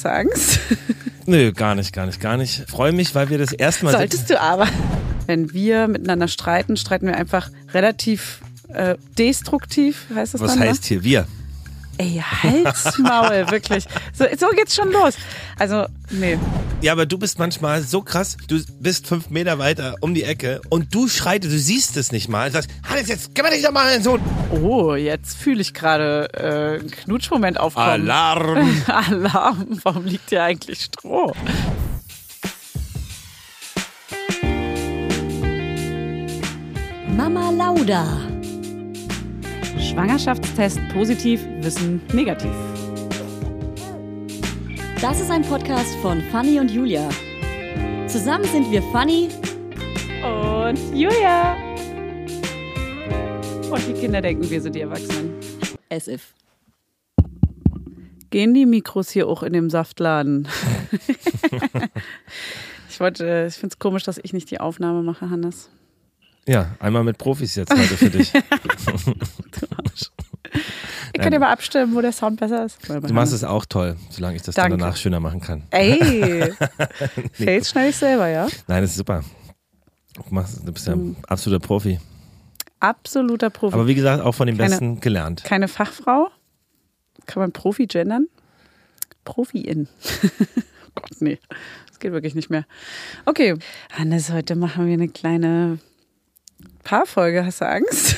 Hast du Angst? Nö, gar nicht. Freue mich, weil wir das erste Mal... Solltest du aber. Wenn wir miteinander streiten wir einfach relativ destruktiv, heißt das Was dann? Was heißt hier wir? Ey, Halsmaul, wirklich. So geht's schon los. Also, nee. Ja, aber du bist manchmal so krass, du bist 5 Meter weiter um die Ecke und du schreitest, du siehst es nicht mal. Du sagst, Hannes, jetzt kann man nicht nochmal so. Oh, jetzt fühle ich gerade einen Knutschmoment aufkommen. Alarm! Alarm, warum liegt hier eigentlich Stroh? Mama Lauda. Schwangerschaftstest positiv, Wissen negativ. Das ist ein Podcast von Fanny und Julia. Zusammen sind wir Fanny und Julia. Und die Kinder denken, wir sind die Erwachsenen. As if. Gehen die Mikros hier auch in dem Saftladen? Ich finde es komisch, dass ich nicht die Aufnahme mache, Hannes. Ja, einmal mit Profis jetzt heute für dich. Du Arsch. Ihr könnt ja mal abstimmen, wo der Sound besser ist. Du machst es auch toll, solange ich das dann danach schöner machen kann. Ey, Fails schneide ich selber, ja? Nein, das ist super. Du bist ja ein absoluter Profi. Absoluter Profi. Aber wie gesagt, auch von den Besten gelernt. Keine Fachfrau? Kann man Profi gendern? Profi-in. Oh Gott, nee. Das geht wirklich nicht mehr. Okay, Hannes, heute machen wir eine kleine Paarfolge. Hast du Angst?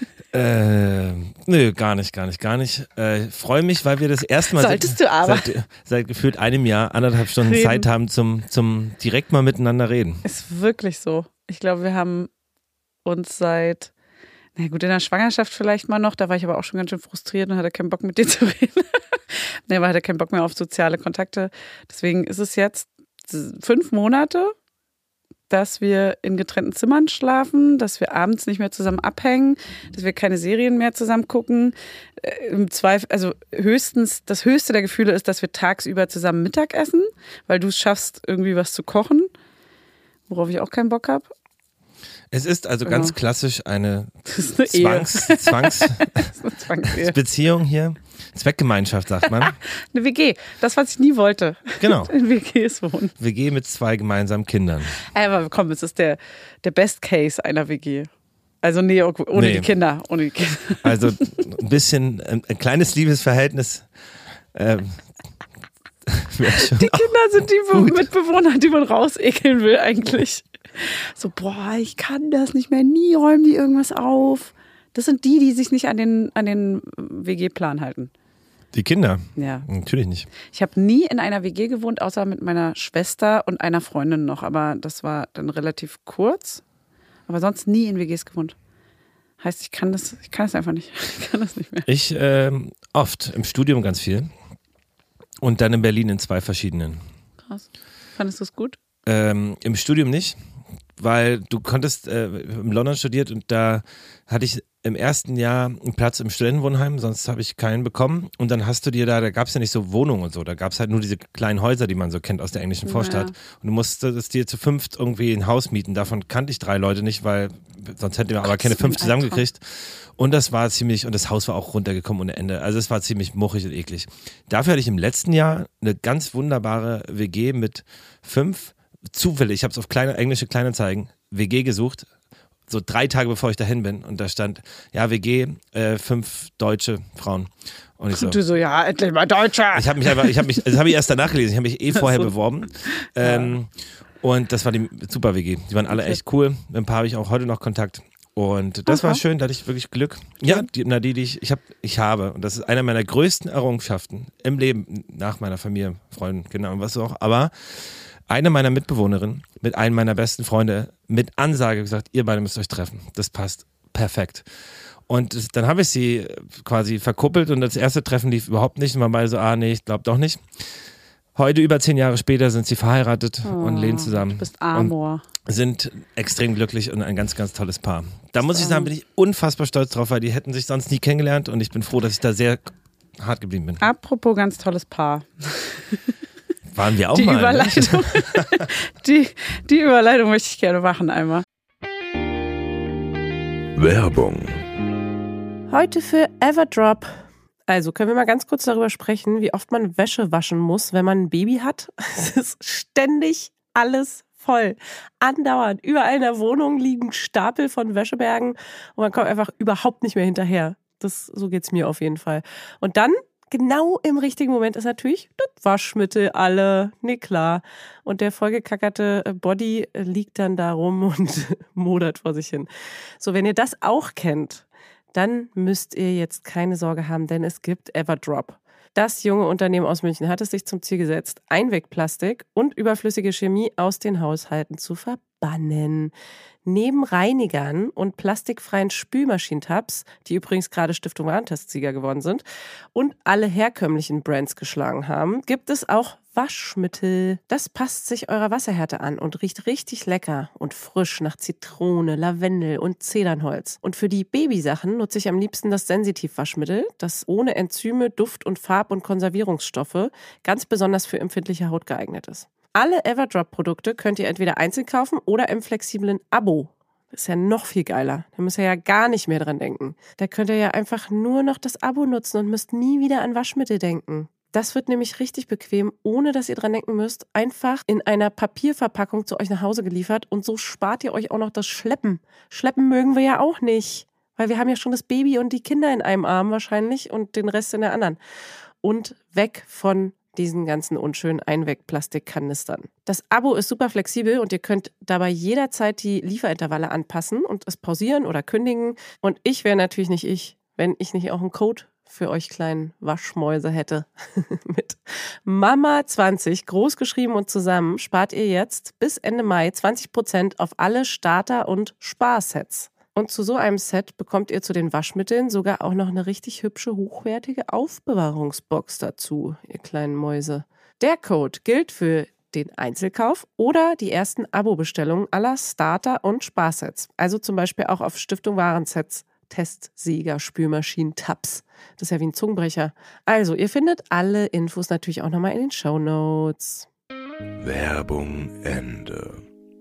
Nö, gar nicht. Freue mich, weil wir das erste Mal seit gefühlt einem Jahr 1,5 Stunden Zeit haben zum direkt mal miteinander reden. Ist wirklich so. Ich glaube, wir haben uns seit, na gut, in der Schwangerschaft vielleicht mal noch, da war ich aber auch schon ganz schön frustriert und hatte keinen Bock mit dir zu reden. Aber hatte keinen Bock mehr auf soziale Kontakte. Deswegen ist es jetzt 5 Monate, dass wir in getrennten Zimmern schlafen, dass wir abends nicht mehr zusammen abhängen, dass wir keine Serien mehr zusammen gucken. Im Zweifel, also das höchste der Gefühle ist, dass wir tagsüber zusammen Mittag essen, weil du es schaffst, irgendwie was zu kochen, worauf ich auch keinen Bock habe. Es ist also ganz klassisch eine Beziehung hier. Zweckgemeinschaft, sagt man. Eine WG, das, was ich nie wollte. Genau. In WGs wohnen. WG mit 2 gemeinsamen Kindern. Aber komm, es ist der Best Case einer WG. Also nee, ohne die Kinder. Also ein bisschen, ein kleines Liebesverhältnis. Die Kinder sind die Mitbewohner, die man rausekeln will eigentlich. So, boah, ich kann das nicht mehr, nie räumen die irgendwas auf. Das sind die sich nicht an den WG-Plan halten. Die Kinder? Ja. Natürlich nicht. Ich habe nie in einer WG gewohnt, außer mit meiner Schwester und einer Freundin noch. Aber das war dann relativ kurz. Aber sonst nie in WGs gewohnt. Heißt, ich kann das einfach nicht. Ich kann das nicht mehr. Ich oft, im Studium ganz viel. Und dann in Berlin in 2 verschiedenen. Krass. Fandest du es gut? Im Studium nicht. Weil du konntest in London studiert und da hatte ich im ersten Jahr einen Platz im Studentenwohnheim, sonst habe ich keinen bekommen. Und dann hast du dir da gab es ja nicht so Wohnungen und so, da gab es halt nur diese kleinen Häuser, die man so kennt aus der englischen Vorstadt. Ja. Und du musstest dir zu 5 irgendwie ein Haus mieten. Davon kannte ich 3 Leute nicht, weil sonst hätten wir aber keine 5 zusammengekriegt. Und das Haus war auch runtergekommen ohne Ende. Also es war ziemlich muchig und eklig. Dafür hatte ich im letzten Jahr eine ganz wunderbare WG mit 5 zufällig, ich habe es auf englische Kleinanzeigen, WG gesucht, so 3 Tage bevor ich dahin bin und da stand, ja, WG, 5 deutsche Frauen. Und ich so, du so, ja, endlich mal Deutscher. Das habe ich erst danach gelesen, ich habe mich vorher beworben. Und das war die super WG, die waren alle echt cool, mit ein paar habe ich auch heute noch Kontakt. Und das war schön, da hatte ich wirklich Glück. Ja, die ich habe, und das ist einer meiner größten Errungenschaften im Leben, nach meiner Familie, Freunden, Kindern und was auch, aber eine meiner Mitbewohnerinnen mit einem meiner besten Freunde mit Ansage gesagt, ihr beide müsst euch treffen. Das passt perfekt. Und dann habe ich sie quasi verkuppelt und das erste Treffen lief überhaupt nicht. Und man war so, nee, ich glaube doch nicht. Heute, über 10 Jahre später, sind sie verheiratet und leben zusammen. Du bist Amor. Und sind extrem glücklich und ein ganz, ganz tolles Paar. Da muss ich sagen, bin ich unfassbar stolz drauf, weil die hätten sich sonst nie kennengelernt und ich bin froh, dass ich da sehr hart geblieben bin. Apropos ganz tolles Paar. Waren wir auch die mal. Überleitung, die Überleitung möchte ich gerne machen einmal. Werbung. Heute für Everdrop. Also können wir mal ganz kurz darüber sprechen, wie oft man Wäsche waschen muss, wenn man ein Baby hat. Es ist ständig alles voll. Andauernd. Überall in der Wohnung liegen Stapel von Wäschebergen und man kommt einfach überhaupt nicht mehr hinterher. So geht's mir auf jeden Fall. Und dann, genau im richtigen Moment, ist natürlich das Waschmittel alle. Nee, klar. Und der vollgekackerte Body liegt dann da rum und modert vor sich hin. So, wenn ihr das auch kennt, dann müsst ihr jetzt keine Sorge haben, denn es gibt Everdrop. Das junge Unternehmen aus München hat es sich zum Ziel gesetzt, Einwegplastik und überflüssige Chemie aus den Haushalten zu verbannen. Neben Reinigern und plastikfreien Spülmaschinentabs, die übrigens gerade Stiftung Warentest-Sieger geworden sind und alle herkömmlichen Brands geschlagen haben, gibt es auch Waschmittel. Das passt sich eurer Wasserhärte an und riecht richtig lecker und frisch nach Zitrone, Lavendel und Zedernholz. Und für die Babysachen nutze ich am liebsten das Sensitiv-Waschmittel, das ohne Enzyme, Duft- und Farb- und Konservierungsstoffe ganz besonders für empfindliche Haut geeignet ist. Alle Everdrop-Produkte könnt ihr entweder einzeln kaufen oder im flexiblen Abo. Das ist ja noch viel geiler. Da müsst ihr ja gar nicht mehr dran denken. Da könnt ihr ja einfach nur noch das Abo nutzen und müsst nie wieder an Waschmittel denken. Das wird nämlich richtig bequem, ohne dass ihr dran denken müsst. Einfach in einer Papierverpackung zu euch nach Hause geliefert und so spart ihr euch auch noch das Schleppen. Schleppen mögen wir ja auch nicht, weil wir haben ja schon das Baby und die Kinder in einem Arm wahrscheinlich und den Rest in der anderen. Und weg von diesen ganzen unschönen Einwegplastikkanistern. Das Abo ist super flexibel und ihr könnt dabei jederzeit die Lieferintervalle anpassen und es pausieren oder kündigen. Und ich wäre natürlich nicht ich, wenn ich nicht auch einen Code für euch kleinen Waschmäuse hätte. Mit Mama20 großgeschrieben und zusammen spart ihr jetzt bis Ende Mai 20% auf alle Starter- und Sparsets. Und zu so einem Set bekommt ihr zu den Waschmitteln sogar auch noch eine richtig hübsche, hochwertige Aufbewahrungsbox dazu, ihr kleinen Mäuse. Der Code gilt für den Einzelkauf oder die ersten Abo-Bestellungen aller Starter- und Sparsets. Also zum Beispiel auch auf Stiftung Warensets. Testsieger, Spülmaschinen, Tabs. Das ist ja wie ein Zungenbrecher. Also, ihr findet alle Infos natürlich auch nochmal in den Shownotes. Werbung Ende.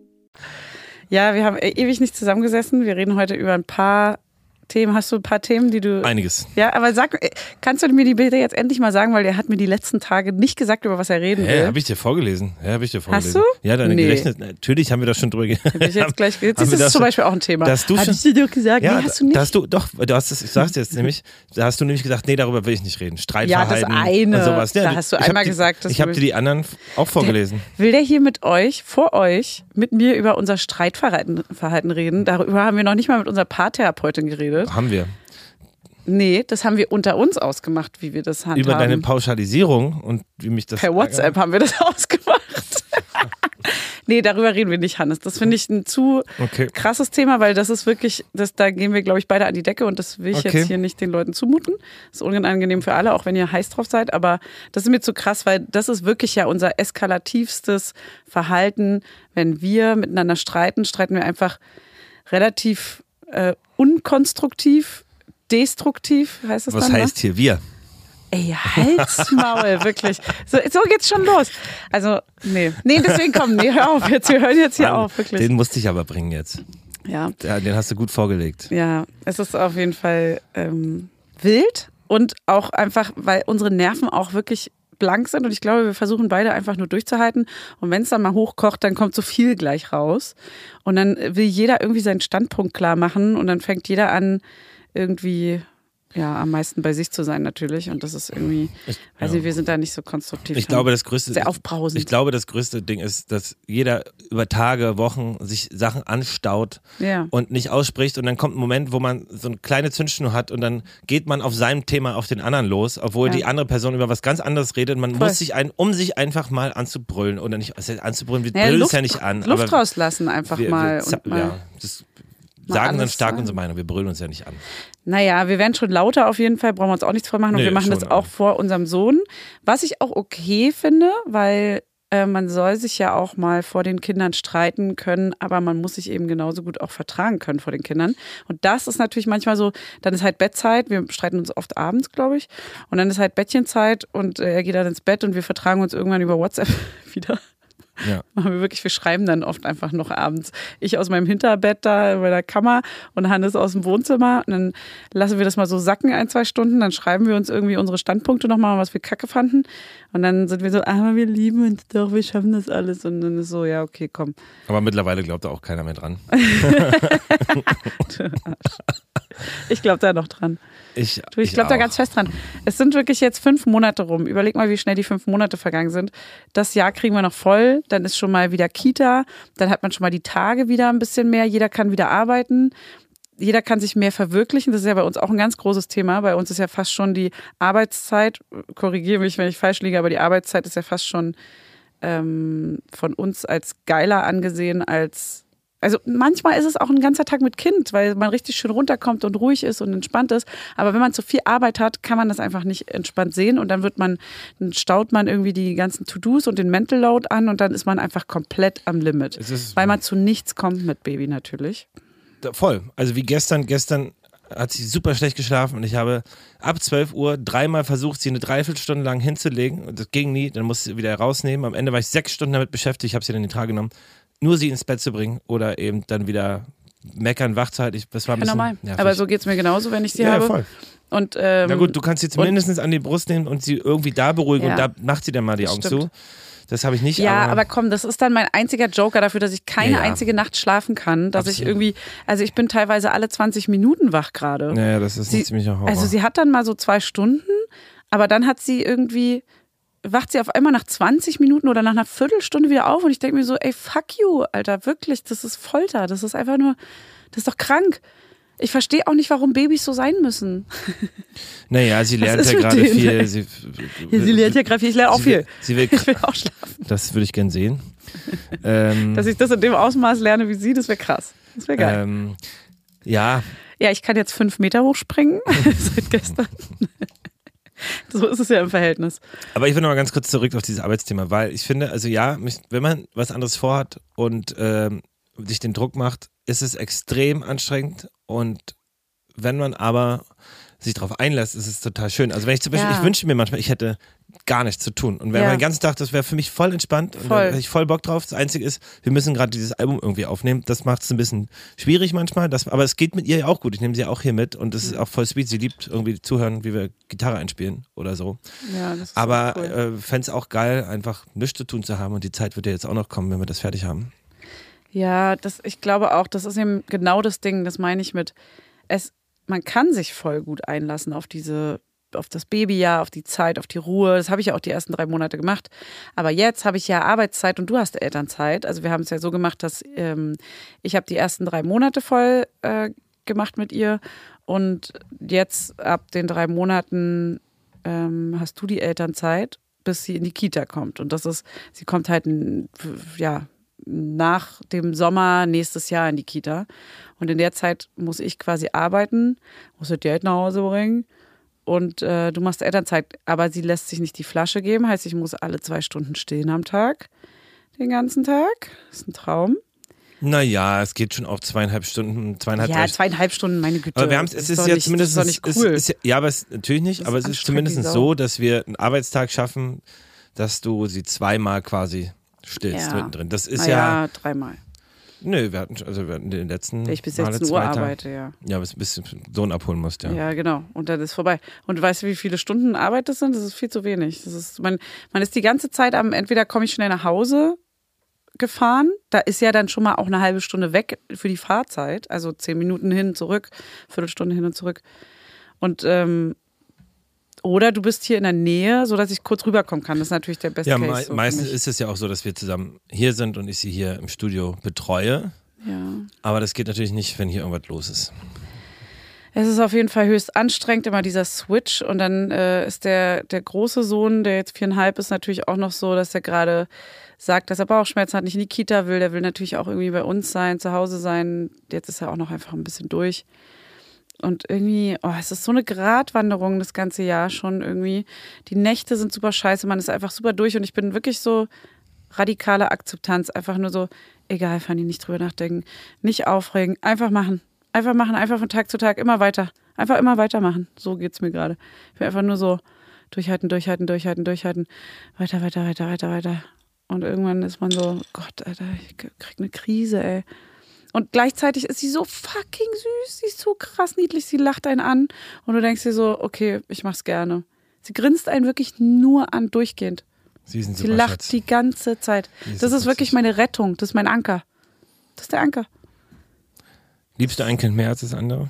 Ja, wir haben ewig nicht zusammengesessen. Wir reden heute über ein paar Themen. Hast du ein paar Themen, die du... Einiges. Ja, aber kannst du mir die Bilder jetzt endlich mal sagen, weil er hat mir die letzten Tage nicht gesagt, über was er reden will. Habe ich dir vorgelesen. Hast du? Ja, deine Gedächtnis. Natürlich haben wir das schon drüber geredet. Das ist zum Beispiel auch ein Thema. Hast du dir doch gesagt, ja, nee, hast du nicht? Du hast es, ich sag's dir jetzt nämlich, da hast du nämlich gesagt, nee, darüber will ich nicht reden. Streitverhalten ja, das eine, und sowas. Ja, da hast du einmal gesagt. Ich habe dir die anderen auch vorgelesen. Will der hier mit euch, vor euch, mit mir über unser Streitverhalten reden? Darüber haben wir noch nicht mal mit unserer Paartherapeutin geredet. Haben wir. Nee, das haben wir unter uns ausgemacht, wie wir das handhaben. Über deine Pauschalisierung und wie mich das... Per WhatsApp haben wir das ausgemacht. Nee, darüber reden wir nicht, Hannes. Das finde ich ein zu krasses Thema, weil das ist wirklich, da gehen wir, glaube ich, beide an die Decke und das will ich jetzt hier nicht den Leuten zumuten. Das ist unangenehm für alle, auch wenn ihr heiß drauf seid, aber das ist mir zu krass, weil das ist wirklich ja unser eskalativstes Verhalten. Wenn wir miteinander streiten wir einfach relativ unkonstruktiv, destruktiv, heißt es dann? Was heißt hier wir? Ey, Halsmaul, wirklich. So geht's schon los. Also, nee, deswegen hör auf jetzt. Wir hören jetzt hier auf, wirklich. Den musste ich aber bringen jetzt. Ja. Den hast du gut vorgelegt. Ja, es ist auf jeden Fall wild und auch einfach, weil unsere Nerven auch wirklich blank sind und ich glaube, wir versuchen beide einfach nur durchzuhalten und wenn es dann mal hochkocht, dann kommt so viel gleich raus und dann will jeder irgendwie seinen Standpunkt klar machen und dann fängt jeder an, irgendwie am meisten bei sich zu sein natürlich und das ist irgendwie, wir sind da nicht so konstruktiv. Ich glaube, das größte, sehr aufbrausend. Ich glaube, das größte Ding ist, dass jeder über Tage, Wochen sich Sachen anstaut und nicht ausspricht und dann kommt ein Moment, wo man so eine kleine Zündschnur hat und dann geht man auf seinem Thema auf den anderen los, obwohl die andere Person über was ganz anderes redet. Man muss sich um sich einfach mal anzubrüllen oder nicht anzubrüllen, wir brüllen es ja nicht an. Luft aber rauslassen einfach mal. Das sagen dann stark unsere Meinung, wir brüllen uns ja nicht an. Naja, wir werden schon lauter auf jeden Fall, brauchen wir uns auch nichts vormachen und wir machen das auch vor unserem Sohn. Was ich auch okay finde, weil man soll sich ja auch mal vor den Kindern streiten können, aber man muss sich eben genauso gut auch vertragen können vor den Kindern. Und das ist natürlich manchmal so, dann ist halt Bettzeit, wir streiten uns oft abends, glaube ich, und dann ist halt Bettchenzeit und er geht dann ins Bett und wir vertragen uns irgendwann über WhatsApp wieder. Ja. Wir schreiben dann oft einfach noch abends. Ich aus meinem Hinterbett da bei der Kammer und Hannes aus dem Wohnzimmer. Und dann lassen wir das mal so sacken 1-2 Stunden. Dann schreiben wir uns irgendwie unsere Standpunkte nochmal, was wir kacke fanden. Und dann sind wir so, aber wir lieben uns doch, wir schaffen das alles. Und dann ist so, ja, okay, komm. Aber mittlerweile glaubt da auch keiner mehr dran. Ich glaube da noch dran. Ich glaube da ganz fest dran. Es sind wirklich jetzt 5 Monate rum. Überleg mal, wie schnell die 5 Monate vergangen sind. Das Jahr kriegen wir noch voll. Dann ist schon mal wieder Kita. Dann hat man schon mal die Tage wieder ein bisschen mehr. Jeder kann wieder arbeiten. Jeder kann sich mehr verwirklichen. Das ist ja bei uns auch ein ganz großes Thema. Bei uns ist ja fast schon die Arbeitszeit, korrigiere mich, wenn ich falsch liege, aber die Arbeitszeit ist ja fast schon von uns als geiler angesehen als. Also manchmal ist es auch ein ganzer Tag mit Kind, weil man richtig schön runterkommt und ruhig ist und entspannt ist. Aber wenn man zu viel Arbeit hat, kann man das einfach nicht entspannt sehen und dann staut man irgendwie die ganzen To-Dos und den Mental Load an und dann ist man einfach komplett am Limit. Weil man zu nichts kommt mit Baby natürlich. Voll. Also wie gestern hat sie super schlecht geschlafen und ich habe ab 12 Uhr 3-mal versucht, sie eine Dreiviertelstunde lang hinzulegen und das ging nie. Dann musste sie wieder rausnehmen. Am Ende war ich 6 Stunden damit beschäftigt. Ich habe sie dann in die Trage genommen. Nur sie ins Bett zu bringen oder eben dann wieder meckern, wach zu halten. Das war ein bisschen normal. nervig. Aber so geht es mir genauso, wenn ich sie habe. Ja, voll. Und, na gut, du kannst sie zumindest an die Brust nehmen und sie irgendwie da beruhigen und da macht sie dann mal die Augen zu. Das habe ich nicht. Ja, aber komm, das ist dann mein einziger Joker dafür, dass ich keine einzige Nacht schlafen kann. Dass ich irgendwie, also ich bin teilweise alle 20 Minuten wach gerade. Ja, das ist ein ziemlicher Horror. Also sie hat dann mal so 2 Stunden, aber dann wacht sie auf einmal nach 20 Minuten oder nach einer Viertelstunde wieder auf und ich denke mir so, ey, fuck you, Alter, wirklich, das ist Folter, das ist einfach nur, das ist doch krank. Ich verstehe auch nicht, warum Babys so sein müssen. Naja, sie lernt ja gerade viel. Sie lernt ja gerade viel, ich lerne auch viel. Ich will auch schlafen. Das würde ich gern sehen. Dass ich das in dem Ausmaß lerne wie sie, das wäre krass. Das wäre geil. Ja. Ja, ich kann jetzt 5 Meter hochspringen, seit gestern. So ist es ja im Verhältnis. Aber ich will noch mal ganz kurz zurück auf dieses Arbeitsthema, weil ich finde, also ja, wenn man was anderes vorhat und sich den Druck macht, ist es extrem anstrengend und wenn man aber sich darauf einlässt, ist es total schön. Also wenn ich zum Beispiel, ich wünsche mir manchmal, ich hätte gar nichts zu tun und wäre den ganzen Tag, das wäre für mich voll entspannt und da hätte ich voll Bock drauf. Das Einzige ist, wir müssen gerade dieses Album irgendwie aufnehmen. Das macht es ein bisschen schwierig manchmal, aber es geht mit ihr ja auch gut. Ich nehme sie ja auch hier mit und das ist auch voll sweet. Sie liebt irgendwie zuhören, wie wir Gitarre einspielen oder so. Ja, das ist aber cool. fände es auch geil, einfach nichts zu tun zu haben und die Zeit wird ja jetzt auch noch kommen, wenn wir das fertig haben. Ja, ich glaube auch, das ist eben genau das Ding, das meine ich mit, man kann sich voll gut einlassen auf das Babyjahr, auf die Zeit, auf die Ruhe. Das habe ich ja auch die ersten 3 Monate gemacht. Aber jetzt habe ich ja Arbeitszeit und du hast Elternzeit. Also wir haben es ja so gemacht, dass ich habe die ersten 3 Monate voll gemacht mit ihr und jetzt ab den 3 Monaten hast du die Elternzeit, bis sie in die Kita kommt. Und sie kommt halt nach dem Sommer nächstes Jahr in die Kita. Und in der Zeit muss ich quasi arbeiten, muss das Geld nach Hause bringen und du machst Elternzeit. Aber sie lässt sich nicht die Flasche geben, heißt, ich muss alle 2 Stunden stehen am Tag, den ganzen Tag. Das ist ein Traum. Naja, es geht schon auf 2,5 Stunden, 2,5 Ja, 2,5 Stunden, meine Güte. Aber es ist ja zumindest, das ist doch nicht cool. Ja, aber natürlich nicht, aber es ist zumindest so, dass wir einen Arbeitstag schaffen, dass du sie 2-mal quasi stillst mittendrin. Das ist ja 3-mal. Nö, wir hatten den letzten ich bis Male 16 Uhr arbeite, ja. Ja, bis du den Sohn abholen musst, ja. Ja, genau. Und dann ist vorbei. Und weißt du, wie viele Stunden Arbeit das sind? Das ist viel zu wenig. Man ist die ganze Zeit entweder komme ich schnell nach Hause gefahren, da ist ja dann schon mal auch eine halbe Stunde weg für die Fahrzeit, also 10 Minuten hin, zurück, Viertelstunde hin und zurück. Und oder du bist hier in der Nähe, sodass ich kurz rüberkommen kann. Das ist natürlich der beste Case. Ja, meistens ist es ja auch so, dass wir zusammen hier sind und ich sie hier im Studio betreue. Ja. Aber das geht natürlich nicht, wenn hier irgendwas los ist. Es ist auf jeden Fall höchst anstrengend, immer dieser Switch. Und dann ist der große Sohn, der jetzt 4,5 ist, natürlich auch noch so, dass er gerade sagt, dass er Bauchschmerzen hat, nicht in die Kita will. Der will natürlich auch irgendwie bei uns sein, zu Hause sein. Jetzt ist er auch noch einfach ein bisschen durch. Und irgendwie, es ist so eine Gratwanderung das ganze Jahr schon irgendwie. Die Nächte sind super scheiße, man ist einfach super durch und ich bin wirklich so radikale Akzeptanz. Einfach nur so, egal, Fanny, nicht drüber nachdenken, nicht aufregen, einfach machen. Einfach machen, einfach von Tag zu Tag, immer weiter. Einfach immer weitermachen. So geht's mir gerade. Ich bin einfach nur so durchhalten. Weiter. Und irgendwann ist man so, Gott, Alter, ich krieg eine Krise, ey. Und gleichzeitig ist sie so fucking süß, sie ist so krass niedlich, sie lacht einen an und du denkst dir so, okay, ich mach's gerne. Sie grinst einen wirklich nur an, durchgehend. Sie lacht Schatz. die ganze Zeit. Das ist wirklich meine Rettung, das ist mein Anker. Das ist der Anker. Liebst du ein Kind mehr als das andere?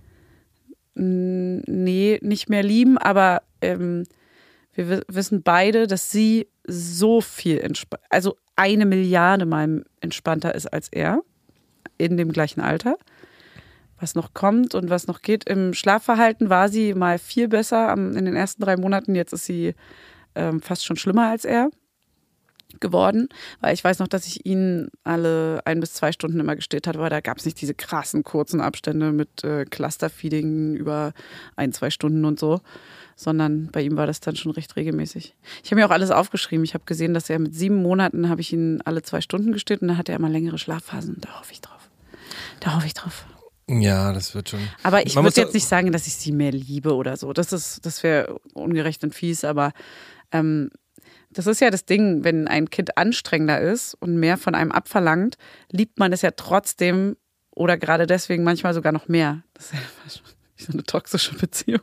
Nee, nicht mehr lieben, aber wir wissen beide, dass sie so viel also 1 Milliarde Mal entspannter ist als er in dem gleichen Alter. Was noch kommt und was noch geht. Im Schlafverhalten war sie mal viel besser in den ersten 3 Monaten. Jetzt ist sie fast schon schlimmer als er geworden, weil ich weiß noch, dass ich ihn alle 1 bis 2 Stunden immer gestillt hatte, weil da gab es nicht diese krassen kurzen Abstände mit Clusterfeeding über 1, 2 Stunden und so, sondern bei ihm war das dann schon recht regelmäßig. Ich habe mir auch alles aufgeschrieben. Ich habe gesehen, dass er mit 7 Monaten habe ich ihn alle 2 Stunden gestillt und dann hatte er immer längere Schlafphasen. Da hoffe ich drauf. Ja, das wird schon. Aber ich würde jetzt nicht sagen, dass ich sie mehr liebe oder so. Das wäre ungerecht und fies, aber das ist ja das Ding, wenn ein Kind anstrengender ist und mehr von einem abverlangt, liebt man es ja trotzdem oder gerade deswegen manchmal sogar noch mehr. Das ist ja fast wie so eine toxische Beziehung.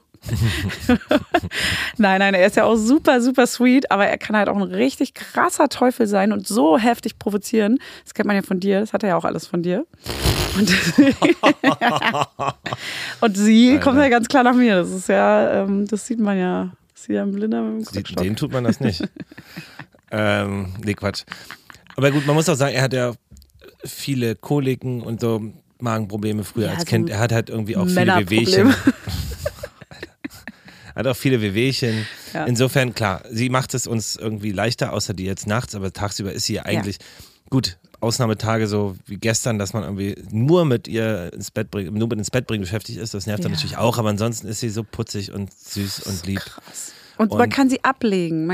Nein, er ist ja auch super, super sweet, aber er kann halt auch ein richtig krasser Teufel sein und so heftig provozieren. Das kennt man ja von dir, das hat er ja auch alles von dir. Und sie kommt ja ganz klar nach mir. Das ist ja, das sieht man ja. Das sieht ja ein Blinder mit dem Krückstock. Den tut man das nicht. Nee, Quatsch. Aber gut, man muss auch sagen, er hat ja viele Koliken und so Magenprobleme früher als Kind. Er hat halt irgendwie auch viele Wehwehchen. Hat auch viele Wehwehchen. Ja. Insofern, klar, sie macht es uns irgendwie leichter, außer die jetzt nachts, aber tagsüber ist sie ja eigentlich gut. Ausnahmetage so wie gestern, dass man irgendwie nur mit ins Bett bringen beschäftigt ist, das nervt dann natürlich auch, aber ansonsten ist sie so putzig und süß und lieb. Krass. Und man kann sie ablegen,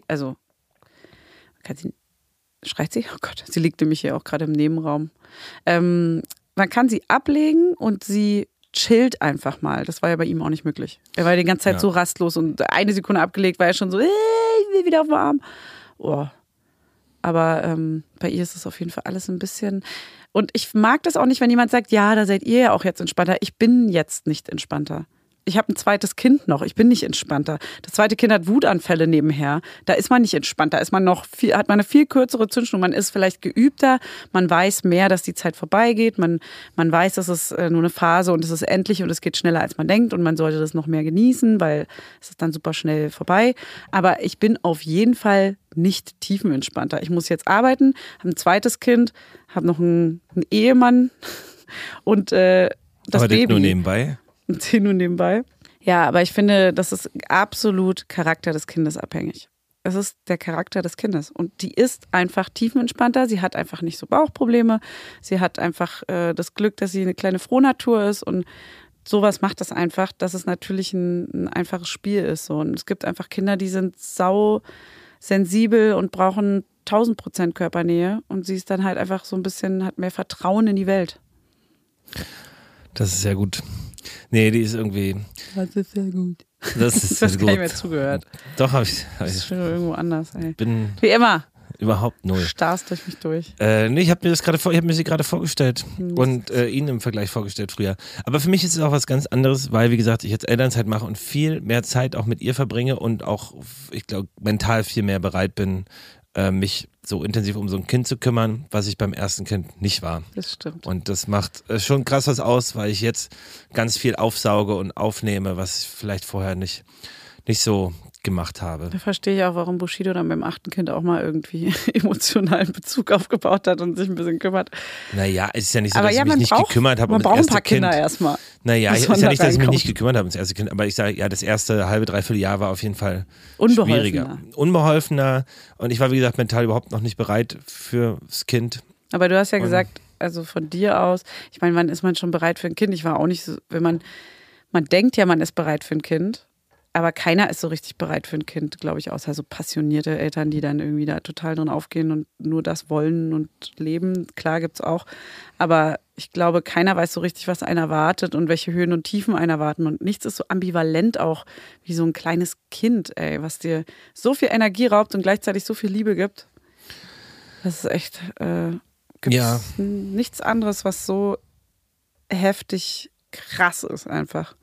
schreit sie? Oh Gott, sie liegt nämlich hier auch gerade im Nebenraum. Man kann sie ablegen und sie chillt einfach mal. Das war ja bei ihm auch nicht möglich. Er war ja die ganze Zeit so rastlos und 1 Sekunde abgelegt war er schon so, ich will wieder auf den Arm. Oh. Aber bei ihr ist es auf jeden Fall alles ein bisschen. Und ich mag das auch nicht, wenn jemand sagt, ja, da seid ihr ja auch jetzt entspannter. Ich bin jetzt nicht entspannter. Ich habe ein zweites Kind noch, ich bin nicht entspannter. Das zweite Kind hat Wutanfälle nebenher. Da ist man nicht entspannter, hat man eine viel kürzere Zündschnur, man ist vielleicht geübter, man weiß mehr, dass die Zeit vorbeigeht, man weiß, dass es nur eine Phase und es ist endlich und es geht schneller, als man denkt und man sollte das noch mehr genießen, weil es ist dann super schnell vorbei. Aber ich bin auf jeden Fall nicht tiefenentspannter. Ich muss jetzt arbeiten, habe ein zweites Kind, habe noch einen Ehemann und das aber Baby. Nur nebenbei? Nur nebenbei. Ja, aber ich finde, das ist absolut Charakter des Kindes abhängig. Es ist der Charakter des Kindes. Und die ist einfach tiefenentspannter. Sie hat einfach nicht so Bauchprobleme. Sie hat einfach das Glück, dass sie eine kleine Frohnatur ist. Und sowas macht das einfach, dass es natürlich ein einfaches Spiel ist. So. Und es gibt einfach Kinder, die sind sau sensibel und brauchen 1000% Körpernähe. Und sie ist dann halt einfach so ein bisschen, hat mehr Vertrauen in die Welt. Das ist sehr gut. Nee, die ist irgendwie. Das ist sehr gut. Das ist sehr gut. Gar nicht mehr zugehört. Doch, habe ich. Das ist schon irgendwo anders, ey. Bin wie immer. Überhaupt null. Starrst durch mich durch. Nee, ich habe mir sie gerade vorgestellt und ihn im Vergleich vorgestellt früher. Aber für mich ist es auch was ganz anderes, weil, wie gesagt, ich jetzt Elternzeit mache und viel mehr Zeit auch mit ihr verbringe und auch, ich glaube, mental viel mehr bereit bin, mich so intensiv um so ein Kind zu kümmern, was ich beim ersten Kind nicht war. Das stimmt. Und das macht schon krass was aus, weil ich jetzt ganz viel aufsauge und aufnehme, was ich vielleicht vorher nicht so gemacht habe. Da verstehe ich auch, warum Bushido dann beim 8. Kind auch mal irgendwie emotionalen Bezug aufgebaut hat und sich ein bisschen kümmert. Naja, es ist ja nicht so, dass ich mich nicht gekümmert habe um das erste Kind. Man braucht ein paar Kinder erstmal. Naja, es ist ja nicht, dass ich mich nicht gekümmert habe um das erste Kind, aber ich sage, ja, das erste halbe, dreiviertel Jahr war auf jeden Fall schwieriger. Unbeholfener und ich war, wie gesagt, mental überhaupt noch nicht bereit fürs Kind. Aber du hast ja gesagt, also von dir aus, ich meine, wann ist man schon bereit für ein Kind? Ich war auch nicht so, wenn man denkt ja, man ist bereit für ein Kind. Aber keiner ist so richtig bereit für ein Kind, glaube ich, außer so passionierte Eltern, die dann irgendwie da total drin aufgehen und nur das wollen und leben. Klar gibt's auch. Aber ich glaube, keiner weiß so richtig, was einen erwartet und welche Höhen und Tiefen einen erwarten. Und nichts ist so ambivalent auch wie so ein kleines Kind, ey, was dir so viel Energie raubt und gleichzeitig so viel Liebe gibt. Das ist echt, gibt's nichts anderes, was so heftig krass ist einfach.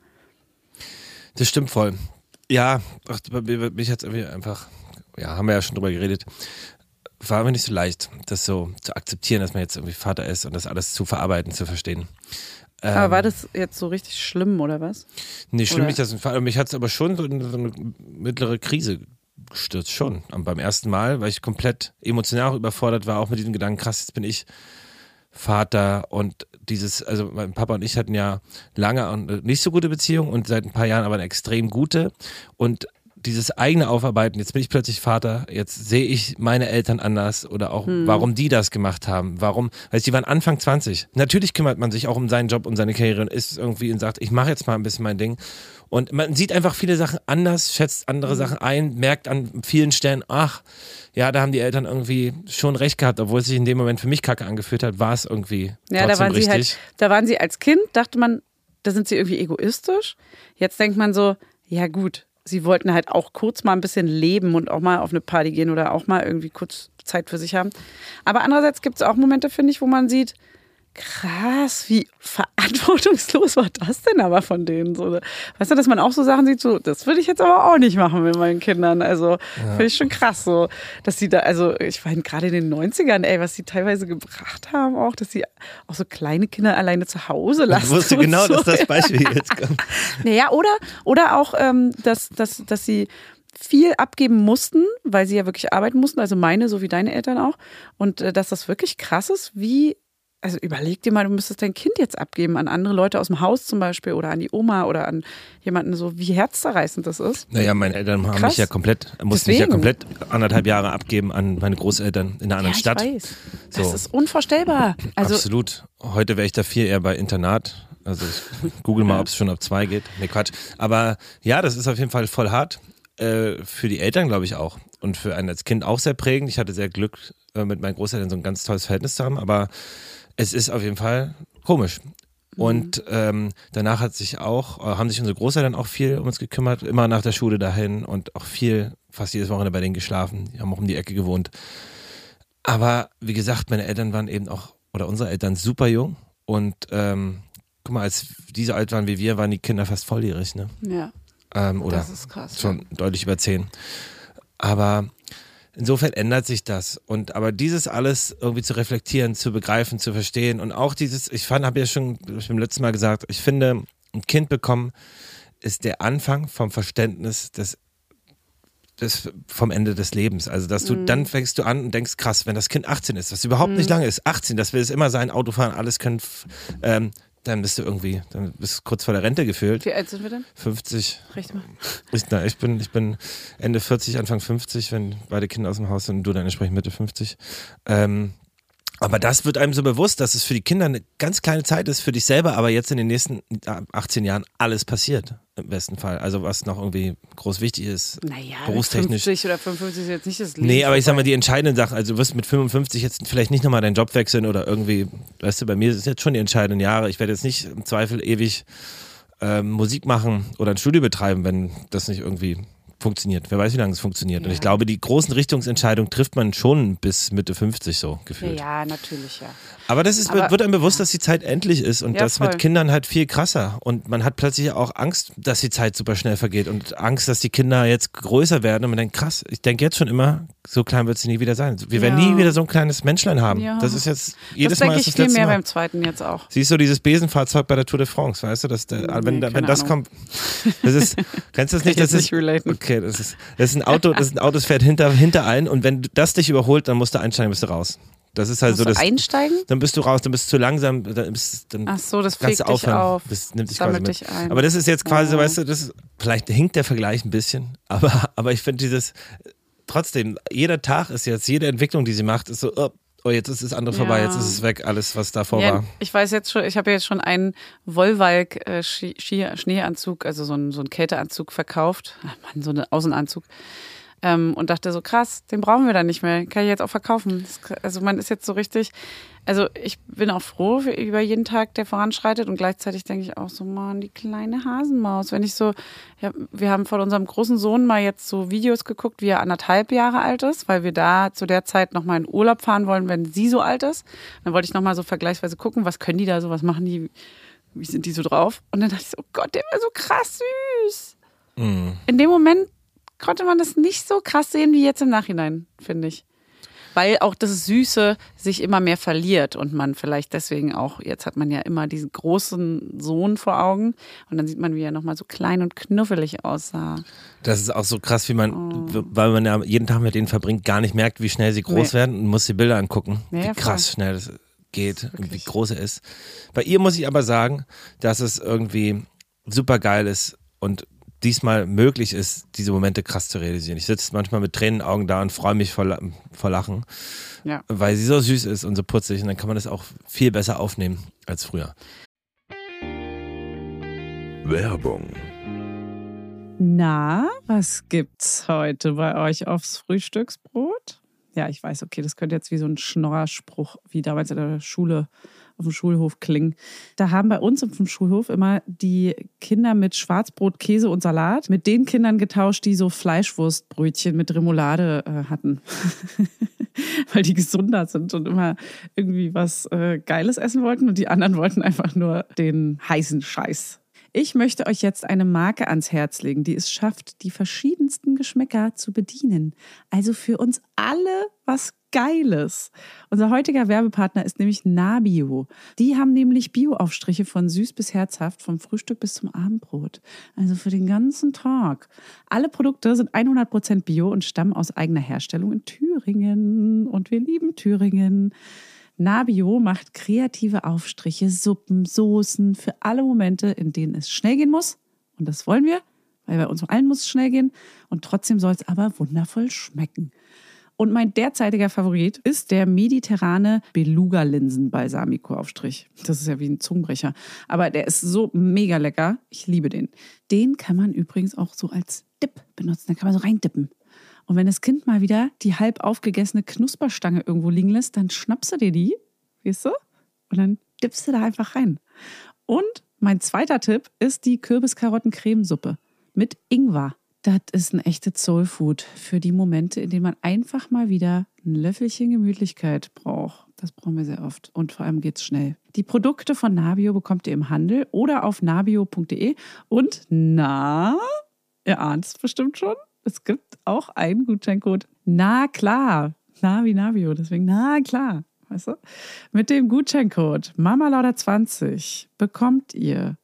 Das stimmt voll. Ja, mich hat es irgendwie einfach, haben wir ja schon drüber geredet, war aber nicht so leicht, das so zu akzeptieren, dass man jetzt irgendwie Vater ist und das alles zu verarbeiten, zu verstehen. Aber war das jetzt so richtig schlimm, oder was? Nee, schlimm nicht, mich hat es aber schon so in so eine mittlere Krise gestürzt, schon. Und beim ersten Mal, weil ich komplett emotional überfordert war, auch mit diesem Gedanken, krass, jetzt bin ich Vater und also mein Papa und ich hatten ja lange und nicht so gute Beziehung und seit ein paar Jahren aber eine extrem gute und dieses eigene Aufarbeiten, jetzt bin ich plötzlich Vater, jetzt sehe ich meine Eltern anders oder auch, warum die das gemacht haben, weil die waren Anfang 20. Natürlich kümmert man sich auch um seinen Job, um seine Karriere und ist irgendwie und sagt, ich mache jetzt mal ein bisschen mein Ding. Und man sieht einfach viele Sachen anders, schätzt andere Sachen ein, merkt an vielen Stellen, ach, ja, da haben die Eltern irgendwie schon recht gehabt, obwohl es sich in dem Moment für mich kacke angefühlt hat, war es irgendwie trotzdem richtig. Da waren sie als Kind, dachte man, da sind sie irgendwie egoistisch. Jetzt denkt man so, ja gut, sie wollten halt auch kurz mal ein bisschen leben und auch mal auf eine Party gehen oder auch mal irgendwie kurz Zeit für sich haben. Aber andererseits gibt es auch Momente, finde ich, wo man sieht, krass, wie verantwortungslos war das denn aber von denen? So, weißt du, dass man auch so Sachen sieht, so, das würde ich jetzt aber auch nicht machen mit meinen Kindern. Also finde ich schon krass, so, dass sie da, also ich meine, gerade in den 90ern, was sie teilweise gebracht haben auch, dass sie auch so kleine Kinder alleine zu Hause lassen. Ich wusste genau, dass das Beispiel jetzt kommt. Naja, oder auch, dass sie viel abgeben mussten, weil sie ja wirklich arbeiten mussten, also meine, so wie deine Eltern auch. Und dass das wirklich krass ist, also überleg dir mal, du müsstest dein Kind jetzt abgeben an andere Leute aus dem Haus zum Beispiel oder an die Oma oder an jemanden, so wie herzzerreißend das ist. Naja, meine Eltern mussten mich ja komplett 1,5 Jahre abgeben an meine Großeltern in einer anderen Stadt. Ich weiß. So. Das ist unvorstellbar. Also, absolut. Heute wäre ich da viel eher bei Internat. Also ich google mal, ob es schon ab 2 geht. Nee, Quatsch. Aber ja, das ist auf jeden Fall voll hart. Für die Eltern, glaube ich, auch. Und für einen als Kind auch sehr prägend. Ich hatte sehr Glück, mit meinen Großeltern so ein ganz tolles Verhältnis zu haben. Aber es ist auf jeden Fall komisch. Und danach haben sich unsere Großeltern auch viel um uns gekümmert, immer nach der Schule dahin und auch fast jedes Wochenende bei denen geschlafen. Die haben auch um die Ecke gewohnt. Aber wie gesagt, meine Eltern waren eben auch, oder unsere Eltern super jung. Und guck mal, als die so alt waren wie wir, waren die Kinder fast volljährig, ne? Ja. Oder das ist krass. Schon deutlich über 10. Aber insofern ändert sich das. Aber dieses alles irgendwie zu reflektieren, zu begreifen, zu verstehen und auch habe ja schon beim letzten Mal gesagt, ich finde, ein Kind bekommen ist der Anfang vom Verständnis vom Ende des Lebens. Also, dass dann fängst du an und denkst, krass, wenn das Kind 18 ist, was überhaupt nicht lange ist, 18, das will es immer sein, Autofahren, alles können, dann bist du kurz vor der Rente gefühlt. Wie alt sind wir denn? 50. Richt mal. Ich bin Ende 40, Anfang 50, wenn beide Kinder aus dem Haus sind und du dann entsprechend Mitte 50. Aber das wird einem so bewusst, dass es für die Kinder eine ganz kleine Zeit ist, für dich selber, aber jetzt in den nächsten 18 Jahren alles passiert, im besten Fall. Also was noch irgendwie groß wichtig ist, naja, berufstechnisch. 50 oder 55 ist jetzt nicht das Leben. Nee, aber ich sag mal, die entscheidenden Sachen, also du wirst mit 55 jetzt vielleicht nicht nochmal deinen Job wechseln oder irgendwie, weißt du, bei mir ist es jetzt schon die entscheidenden Jahre. Ich werde jetzt nicht im Zweifel ewig Musik machen oder ein Studio betreiben, wenn das nicht irgendwie funktioniert. Wer weiß, wie lange es funktioniert. Ja. Und ich glaube, die großen Richtungsentscheidungen trifft man schon bis Mitte 50 so gefühlt. Ja, natürlich, ja. Aber wird einem bewusst, dass die Zeit endlich ist und das mit Kindern halt viel krasser. Und man hat plötzlich auch Angst, dass die Zeit super schnell vergeht und Angst, dass die Kinder jetzt größer werden und man denkt, krass, ich denke jetzt schon immer, so klein wird sie nie wieder sein. Wir werden nie wieder so ein kleines Menschlein haben. Ja. Das ist jetzt jedes Mal ist das letzte Mal. Das denke ich viel mehr beim zweiten jetzt auch. Siehst du dieses Besenfahrzeug bei der Tour de France, weißt du, wenn das kommt, kennst du das nicht? Das ist relaten. Okay, das ist ein Auto, das fährt hinter ein und wenn das dich überholt, dann musst du einsteigen, bist du raus. Das ist halt so, dass einsteigen? Dann bist du raus, dann bist du zu langsam, ach so, das fegt dich auf. Nimmt dich sammelt quasi dich ein. Aber das ist jetzt quasi, weißt du, vielleicht hinkt der Vergleich ein bisschen, aber ich finde trotzdem, jeder Tag ist jetzt, jede Entwicklung, die sie macht, ist so, oh, jetzt ist das andere vorbei, jetzt ist es weg, alles, was davor war. Ich weiß jetzt schon, ich habe jetzt schon einen Wollwalk Schneeanzug, also so einen Kälteanzug verkauft. Ach Mann, so einen Außenanzug. Und dachte so, krass, den brauchen wir dann nicht mehr, kann ich jetzt auch verkaufen. Also man ist jetzt so richtig, also ich bin auch froh über jeden Tag, der voranschreitet und gleichzeitig denke ich auch so, Mann, die kleine Hasenmaus. Wenn ich so, ja, wir haben von unserem großen Sohn mal jetzt so Videos geguckt, wie er 1,5 Jahre alt ist, weil wir da zu der Zeit nochmal in Urlaub fahren wollen, wenn sie so alt ist. Dann wollte ich nochmal so vergleichsweise gucken, was können die da so, was machen die, wie sind die so drauf? Und dann dachte ich so, oh Gott, der war so krass süß. Mhm. In dem Moment konnte man das nicht so krass sehen wie jetzt im Nachhinein, finde ich. Weil auch das Süße sich immer mehr verliert und man vielleicht deswegen auch, jetzt hat man ja immer diesen großen Sohn vor Augen und dann sieht man, wie er nochmal so klein und knuffelig aussah. Das ist auch so krass, wie man, weil man ja jeden Tag mit denen verbringt, gar nicht merkt, wie schnell sie groß werden und muss die Bilder angucken, wie krass schnell das geht und wie groß er ist. Bei ihr muss ich aber sagen, dass es irgendwie super geil ist und diesmal möglich ist, diese Momente krass zu realisieren. Ich sitze manchmal mit Tränenaugen da und freue mich vor Lachen, weil sie so süß ist und so putzig und dann kann man das auch viel besser aufnehmen als früher. Werbung. Na, was gibt's heute bei euch aufs Frühstücksbrot? Ja, ich weiß, okay, das könnte jetzt wie so ein Schnorrspruch, wie damals in der Schule auf dem Schulhof klingen. Da haben bei uns auf dem Schulhof immer die Kinder mit Schwarzbrot, Käse und Salat mit den Kindern getauscht, die so Fleischwurstbrötchen mit Remoulade hatten. Weil die gesunder sind und immer irgendwie was Geiles essen wollten und die anderen wollten einfach nur den heißen Scheiß. Ich möchte euch jetzt eine Marke ans Herz legen, die es schafft, die verschiedensten Geschmäcker zu bedienen. Also für uns alle was Geiles. Unser heutiger Werbepartner ist nämlich Nabio. Die haben nämlich Bio-Aufstriche von süß bis herzhaft, vom Frühstück bis zum Abendbrot. Also für den ganzen Tag. Alle Produkte sind 100% Bio und stammen aus eigener Herstellung in Thüringen. Und wir lieben Thüringen. Nabio macht kreative Aufstriche, Suppen, Soßen für alle Momente, in denen es schnell gehen muss. Und das wollen wir, weil bei uns allen muss es schnell gehen. Und trotzdem soll es aber wundervoll schmecken. Und mein derzeitiger Favorit ist der mediterrane Beluga-Linsen-Balsamico-Aufstrich. Das ist ja wie ein Zungenbrecher. Aber der ist so mega lecker. Ich liebe den. Den kann man übrigens auch so als Dip benutzen. Da kann man so reindippen. Und wenn das Kind mal wieder die halb aufgegessene Knusperstange irgendwo liegen lässt, dann schnappst du dir die, weißt du? Und dann dippst du da einfach rein. Und mein zweiter Tipp ist die Kürbis-Karotten-Cremesuppe mit Ingwer. Das ist ein echtes Soulfood für die Momente, in denen man einfach mal wieder ein Löffelchen Gemütlichkeit braucht. Das brauchen wir sehr oft. Und vor allem geht's schnell. Die Produkte von Nabio bekommt ihr im Handel oder auf nabio.de. Und ihr ahnt es bestimmt schon, es gibt auch einen Gutscheincode. Na klar. Na wie Nabio, deswegen na klar. Weißt du? Mit dem Gutscheincode MAMALAUDER20 bekommt ihr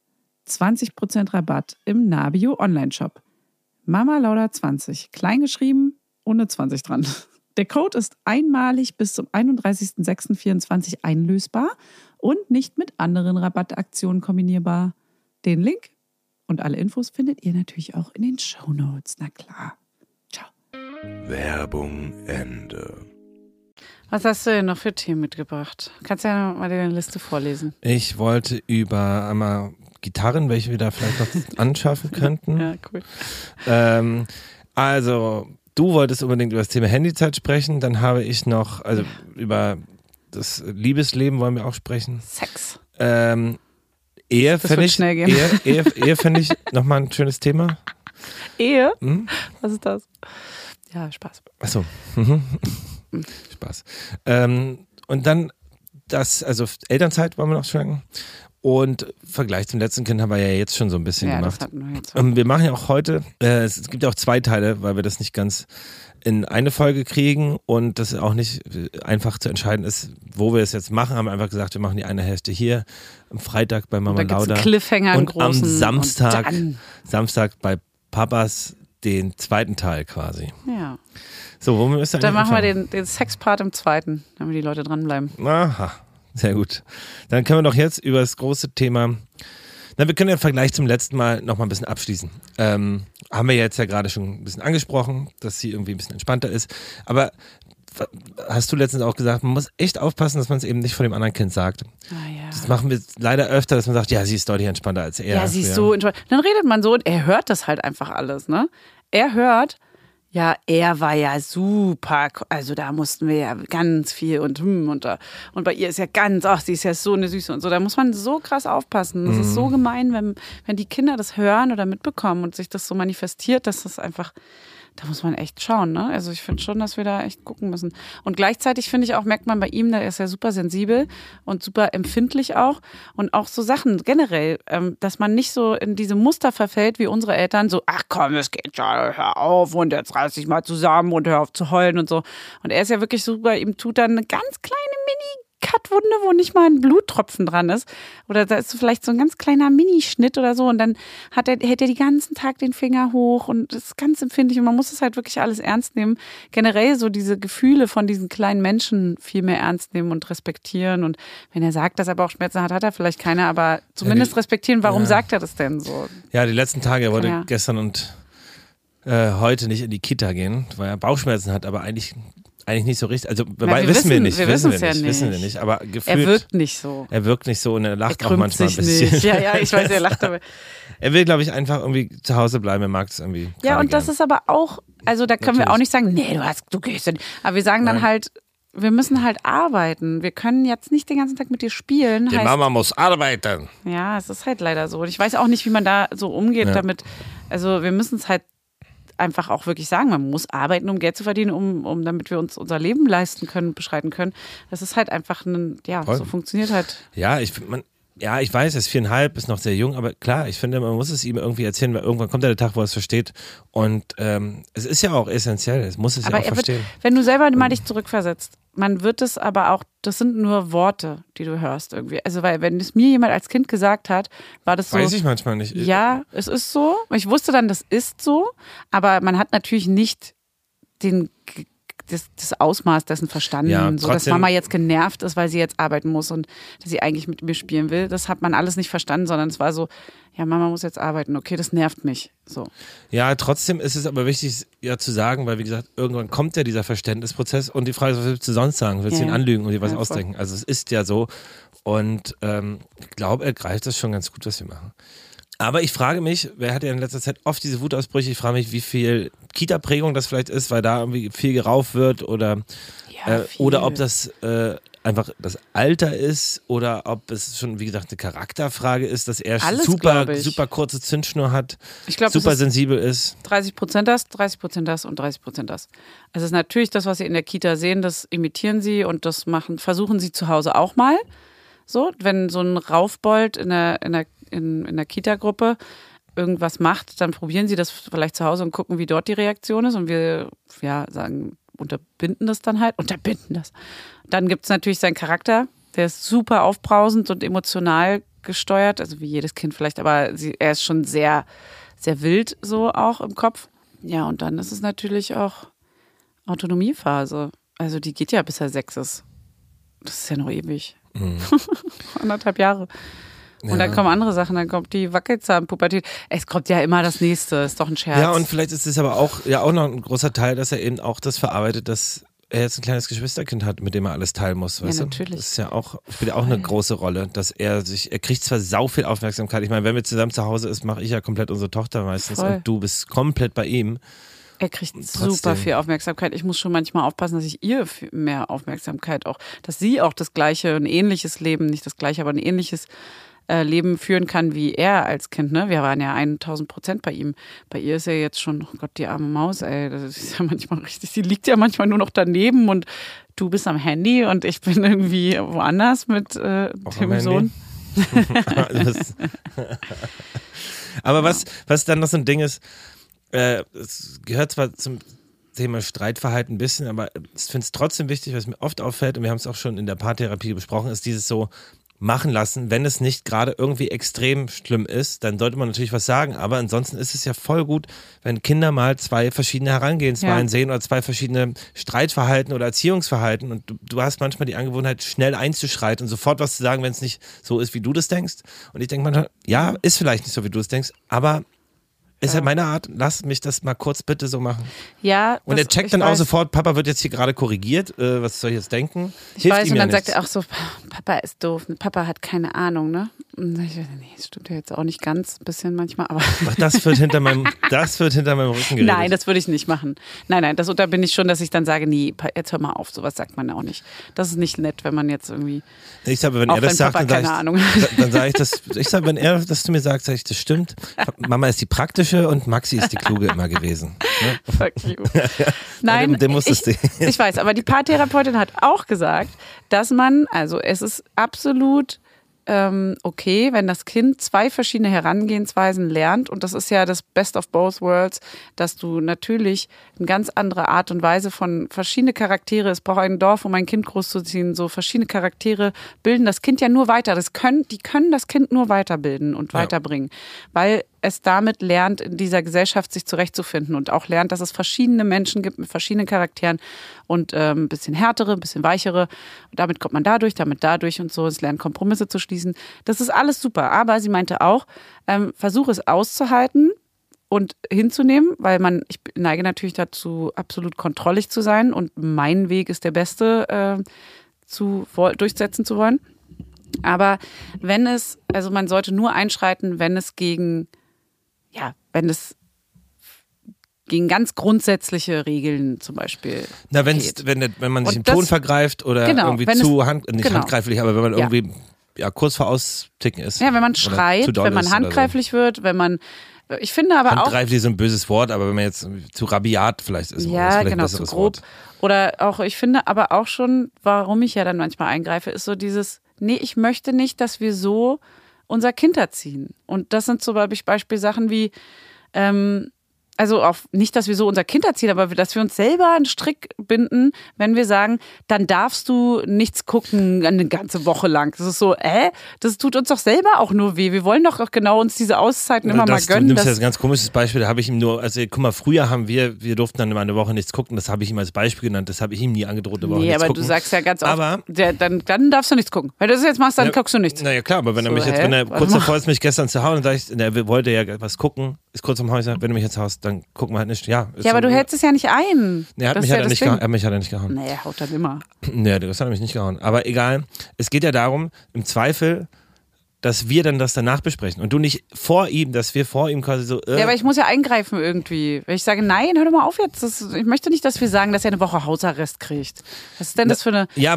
20% Rabatt im Nabio Online-Shop. MAMALAUDER20, kleingeschrieben, ohne 20 dran. Der Code ist einmalig bis zum 31.06.24 einlösbar und nicht mit anderen Rabattaktionen kombinierbar. Den Link und alle Infos findet ihr natürlich auch in den Shownotes. Na klar. Ciao. Werbung Ende. Was hast du denn noch für Themen mitgebracht? Kannst du ja mal deine Liste vorlesen. Ich wollte über einmal Gitarren, welche wir da vielleicht noch anschaffen könnten. Ja, cool. Also, du wolltest unbedingt über das Thema Handyzeit sprechen. Dann habe ich noch, also über das Liebesleben wollen wir auch sprechen. Sex. Ehe fände ich nochmal ein schönes Thema. Ehe? Was ist das? Ja, Spaß. Achso. Spaß. Und dann also Elternzeit wollen wir noch schwenken. Und Vergleich zum letzten Kind haben wir ja jetzt schon so ein bisschen gemacht. Das hatten wir jetzt auch. Wir machen ja auch heute, es gibt ja auch 2 Teile, weil wir das nicht ganz in eine Folge kriegen und das auch nicht einfach zu entscheiden ist, wo wir es jetzt machen. Haben wir einfach gesagt, wir machen die eine Hälfte hier am Freitag bei Mama Lauda Cliffhanger und am Samstag bei Papas den zweiten Teil quasi. Ja. So, wo müssen wir dann machen wir den Sexpart im zweiten, damit die Leute dranbleiben. Aha, sehr gut. Dann können wir doch jetzt über das große Thema. Wir können ja im Vergleich zum letzten Mal noch mal ein bisschen abschließen. Haben wir jetzt ja gerade schon ein bisschen angesprochen, dass sie irgendwie ein bisschen entspannter ist. Aber hast du letztens auch gesagt, man muss echt aufpassen, dass man es eben nicht vor dem anderen Kind sagt. Ah, ja. Das machen wir leider öfter, dass man sagt, ja, sie ist deutlich entspannter als er. Ja, sie ist so entspannt. Dann redet man so und er hört das halt einfach alles, ne? Er hört, Ja, er war ja super, also da mussten wir ja ganz viel und bei ihr ist ja sie ist ja so eine Süße und so, da muss man so krass aufpassen. Das ist so gemein, wenn die Kinder das hören oder mitbekommen und sich das so manifestiert, dass das einfach, da muss man echt schauen, ne? Also ich finde schon, dass wir da echt gucken müssen. Und gleichzeitig finde ich auch, merkt man bei ihm, der ist ja super sensibel und super empfindlich auch. Und auch so Sachen generell, dass man nicht so in diese Muster verfällt wie unsere Eltern, so, ach komm, es geht schon, hör auf und jetzt reiß dich mal zusammen und hör auf zu heulen und so. Und er ist ja wirklich super, ihm tut dann eine ganz kleine Mini-Cut-Wunde, wo nicht mal ein Bluttropfen dran ist. Oder da ist so vielleicht so ein ganz kleiner Minischnitt oder so und dann hält er den ganzen Tag den Finger hoch und das ist ganz empfindlich und man muss es halt wirklich alles ernst nehmen. Generell so diese Gefühle von diesen kleinen Menschen viel mehr ernst nehmen und respektieren und wenn er sagt, dass er Bauchschmerzen hat, hat er vielleicht keine, aber zumindest respektieren, warum sagt er das denn so? Ja, die letzten Tage, er wollte gestern und heute nicht in die Kita gehen, weil er Bauchschmerzen hat, aber eigentlich nicht so richtig. Also wissen wir nicht. Aber gefühlt, er wirkt nicht so. Er wirkt nicht so und er lacht auch manchmal ein bisschen. Nicht. Ja, ich weiß, er lacht aber. Er will, glaube ich, einfach irgendwie zu Hause bleiben. Er mag es irgendwie. Ja, und das ist aber auch, also da können wir auch nicht sagen, nee, du gehst ja nicht. Aber wir sagen dann halt, wir müssen halt arbeiten. Wir können jetzt nicht den ganzen Tag mit dir spielen. Die Mama muss arbeiten. Ja, es ist halt leider so. Und ich weiß auch nicht, wie man da so umgeht damit. Also wir müssen es halt einfach auch wirklich sagen, man muss arbeiten, um Geld zu verdienen, damit wir uns unser Leben leisten können, beschreiten können. Das ist halt einfach so funktioniert halt. Ja, ich weiß, er ist 4,5, ist noch sehr jung, aber klar, ich finde, man muss es ihm irgendwie erzählen, weil irgendwann kommt der Tag, wo er es versteht und es ist ja auch essentiell, es muss es aber ja auch verstehen. Wenn du selber mal dich zurückversetzt, man wird es aber auch, das sind nur Worte, die du hörst irgendwie. Also weil, wenn es mir jemand als Kind gesagt hat, war das so. Weiß ich manchmal nicht. Ja, es ist so. Ich wusste dann, das ist so, aber man hat natürlich nicht das Ausmaß dessen verstanden, so dass Mama jetzt genervt ist, weil sie jetzt arbeiten muss und dass sie eigentlich mit mir spielen will. Das hat man alles nicht verstanden, sondern es war so, ja, Mama muss jetzt arbeiten, okay, das nervt mich. So. Ja, trotzdem ist es aber wichtig, ja zu sagen, weil wie gesagt, irgendwann kommt ja dieser Verständnisprozess und die Frage ist, was willst du sonst sagen? Willst du ihn anlügen und dir was ausdenken? Also es ist ja so und ich glaube, er greift das schon ganz gut, was wir machen. Aber ich frage mich, wer hat ja in letzter Zeit oft diese Wutausbrüche, ich frage mich, wie viel Kita-Prägung das vielleicht ist, weil da irgendwie viel gerauft wird oder ob das einfach das Alter ist oder ob es schon, wie gesagt, eine Charakterfrage ist, dass er alles, super kurze Zündschnur hat, ich glaub, super sensibel ist. 30% das, 30% das und 30% das. Also es ist natürlich das, was Sie in der Kita sehen, das imitieren Sie und das versuchen Sie zu Hause auch mal. So, wenn so ein Raufbold in der Kita-Gruppe irgendwas macht, dann probieren Sie das vielleicht zu Hause und gucken, wie dort die Reaktion ist. Und wir sagen, unterbinden das. Dann gibt es natürlich seinen Charakter, der ist super aufbrausend und emotional gesteuert, also wie jedes Kind vielleicht, aber er ist schon sehr, sehr wild so auch im Kopf. Ja, und dann ist es natürlich auch Autonomiephase. Also die geht ja bis er 6 ist. Das ist ja noch ewig. 1,5 Jahre. Und dann kommen andere Sachen, dann kommt die Wackelzahnpubertät. Es kommt ja immer das Nächste, ist doch ein Scherz. Ja, und vielleicht ist es aber auch noch ein großer Teil, dass er eben auch das verarbeitet, dass er jetzt ein kleines Geschwisterkind hat, mit dem er alles teilen muss, weißt du? Natürlich. Das ist ja auch, spielt ja auch eine große Rolle, dass er kriegt zwar sau viel Aufmerksamkeit. Ich meine, wenn wir zusammen zu Hause ist, mache ich ja komplett unsere Tochter meistens und du bist komplett bei ihm. Er kriegt super viel Aufmerksamkeit. Ich muss schon manchmal aufpassen, dass ich ihr mehr Aufmerksamkeit auch, dass sie auch das gleiche, ein ähnliches Leben, nicht das gleiche, aber ein ähnliches Leben führen kann wie er als Kind. Ne? Wir waren ja 1000% bei ihm. Bei ihr ist er jetzt schon, oh Gott, die arme Maus, ey, das ist ja manchmal richtig, sie liegt ja manchmal nur noch daneben und du bist am Handy und ich bin irgendwie woanders mit dem Sohn. Aber was dann noch so ein Ding ist, es gehört zwar zum Thema Streitverhalten ein bisschen, aber ich finde es trotzdem wichtig, was mir oft auffällt, und wir haben es auch schon in der Paartherapie besprochen, ist dieses so machen lassen, wenn es nicht gerade irgendwie extrem schlimm ist, dann sollte man natürlich was sagen, aber ansonsten ist es ja voll gut, wenn Kinder mal 2 verschiedene Herangehensweisen sehen oder 2 verschiedene Streitverhalten oder Erziehungsverhalten und du hast manchmal die Angewohnheit, schnell einzuschreiten und sofort was zu sagen, wenn es nicht so ist, wie du das denkst, und ich denke manchmal, ja, ist vielleicht nicht so, wie du es denkst, aber ist ja meine Art, lass mich das mal kurz bitte so machen. Ja. Und er checkt dann auch sofort, Papa wird jetzt hier gerade korrigiert, was soll ich jetzt denken? Ich weiß, und dann sagt er auch so, Papa ist doof, Papa hat keine Ahnung, ne? Nee, das stimmt ja jetzt auch nicht ganz, ein bisschen manchmal, aber. Ach, das wird hinter meinem Rücken geredet. Nein, das würde ich nicht machen. Nein, da bin ich schon, dass ich dann sage, nee, jetzt hör mal auf, sowas sagt man auch nicht. Das ist nicht nett, wenn man jetzt irgendwie. Ich sage, wenn er das sagt, dann sage ich das. Ich sage, wenn er das zu mir sagt, sage ich, das stimmt. Mama ist die praktische und Maxi ist die kluge immer gewesen. Ne? Fuck you. Nein, ich weiß, aber die Paartherapeutin hat auch gesagt, dass es ist absolut okay, wenn das Kind 2 verschiedene Herangehensweisen lernt, und das ist ja das Best of both worlds, dass du natürlich eine ganz andere Art und Weise von verschiedene Charaktere, es braucht ein Dorf, um ein Kind großzuziehen, so verschiedene Charaktere bilden das Kind ja nur weiter, die können das Kind nur weiterbilden und weiterbringen, weil es damit lernt, in dieser Gesellschaft sich zurechtzufinden und auch lernt, dass es verschiedene Menschen gibt mit verschiedenen Charakteren und ein bisschen härtere, ein bisschen weichere. Und damit kommt man dadurch und so. Es lernt, Kompromisse zu schließen. Das ist alles super. Aber sie meinte auch, versuche es auszuhalten und hinzunehmen, weil ich neige natürlich dazu, absolut kontrollig zu sein und mein Weg ist der beste, durchsetzen zu wollen. Aber man sollte nur einschreiten, wenn es gegen ganz grundsätzliche Regeln zum Beispiel geht. Wenn man sich im Ton vergreift oder irgendwie handgreiflich, aber wenn man irgendwie kurz vor Austicken ist. Ja, wenn man schreit, wenn man handgreiflich wird, ich finde aber auch... Handgreiflich ist ein böses Wort, aber wenn man jetzt zu rabiat vielleicht ist. Ja, genau, zu grob. Wort. Oder auch, ich finde aber auch schon, warum ich ja dann manchmal eingreife, ist so dieses, nee, ich möchte nicht, dass wir so unser Kind erziehen. Und das sind zum Beispiel Sachen wie, also auch nicht, dass wir so unser Kind erziehen, aber dass wir uns selber einen Strick binden, wenn wir sagen, dann darfst du nichts gucken eine ganze Woche lang. Das ist so, das tut uns doch selber auch nur weh. Wir wollen doch auch genau uns diese Auszeiten immer mal gönnen. Du nimmst jetzt ein ganz komisches Beispiel, da habe ich ihm nur, also guck mal, früher wir durften dann immer eine Woche nichts gucken, das habe ich ihm als Beispiel genannt, das habe ich ihm nie angedroht, eine Woche nichts gucken. Nee, aber du sagst ja ganz oft, dann darfst du nichts gucken. Wenn du das jetzt machst, dann guckst du nichts. Naja, klar, aber wenn er kurz davor ist, mich gestern zu hauen, und er wollte ja was gucken, ist kurz am Haus, wenn du mich jetzt haust, dann gucken wir halt nicht. Ja, aber du hältst es ja nicht ein. Nee, mich hat er nicht gehauen. Nee, er haut dann immer. Nee, das hat er mich nicht gehauen. Aber egal, es geht ja darum, im Zweifel, dass wir dann das danach besprechen und du nicht dass wir vor ihm quasi so... Ja, aber ich muss ja eingreifen irgendwie. Wenn ich sage, nein, hör doch mal auf jetzt. Ich möchte nicht, dass wir sagen, dass er eine Woche Hausarrest kriegt. Was ist denn das für eine... Ja,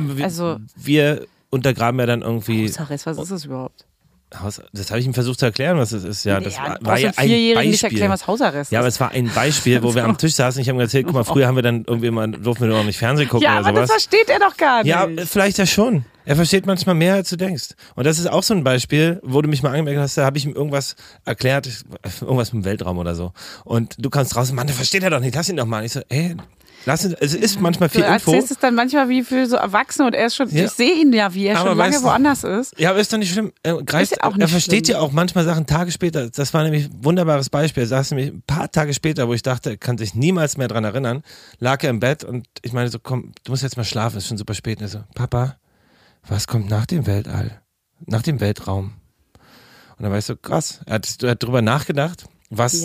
wir untergraben ja dann irgendwie... Hausarrest, was ist das überhaupt? Das habe ich ihm versucht zu erklären, was es ist. Ja, das war ja ein Vierjährigen nicht erklären, was Hausarrest ist. Ja, aber es war ein Beispiel, wo wir am Tisch saßen. Ich habe ihm erzählt, guck mal, früher haben wir dann irgendwie durften wir doch nicht Fernsehen gucken oder sowas. Ja, aber das versteht er doch gar nicht. Ja, vielleicht ja schon. Er versteht manchmal mehr, als du denkst. Und das ist auch so ein Beispiel, wo du mich mal angemerkt hast, da habe ich ihm irgendwas erklärt, irgendwas mit dem Weltraum oder so. Und du kannst draußen, Mann, das versteht er doch nicht, lass ihn doch mal. Ich so, es ist manchmal viel Info. Du erzählst es dann manchmal wie für so Erwachsene und er ist schon, ich sehe ihn ja, wie er schon lange woanders ist. Ja, aber ist doch nicht schlimm. Er versteht ja auch manchmal Sachen Tage später. Das war nämlich ein wunderbares Beispiel. Er saß nämlich ein paar Tage später, wo ich dachte, er kann sich niemals mehr dran erinnern, lag er im Bett und ich meine so, komm, du musst jetzt mal schlafen, ist schon super spät. Und er so, Papa, was kommt nach dem Weltall? Nach dem Weltraum? Und dann war ich so, krass. Er hat drüber nachgedacht. Es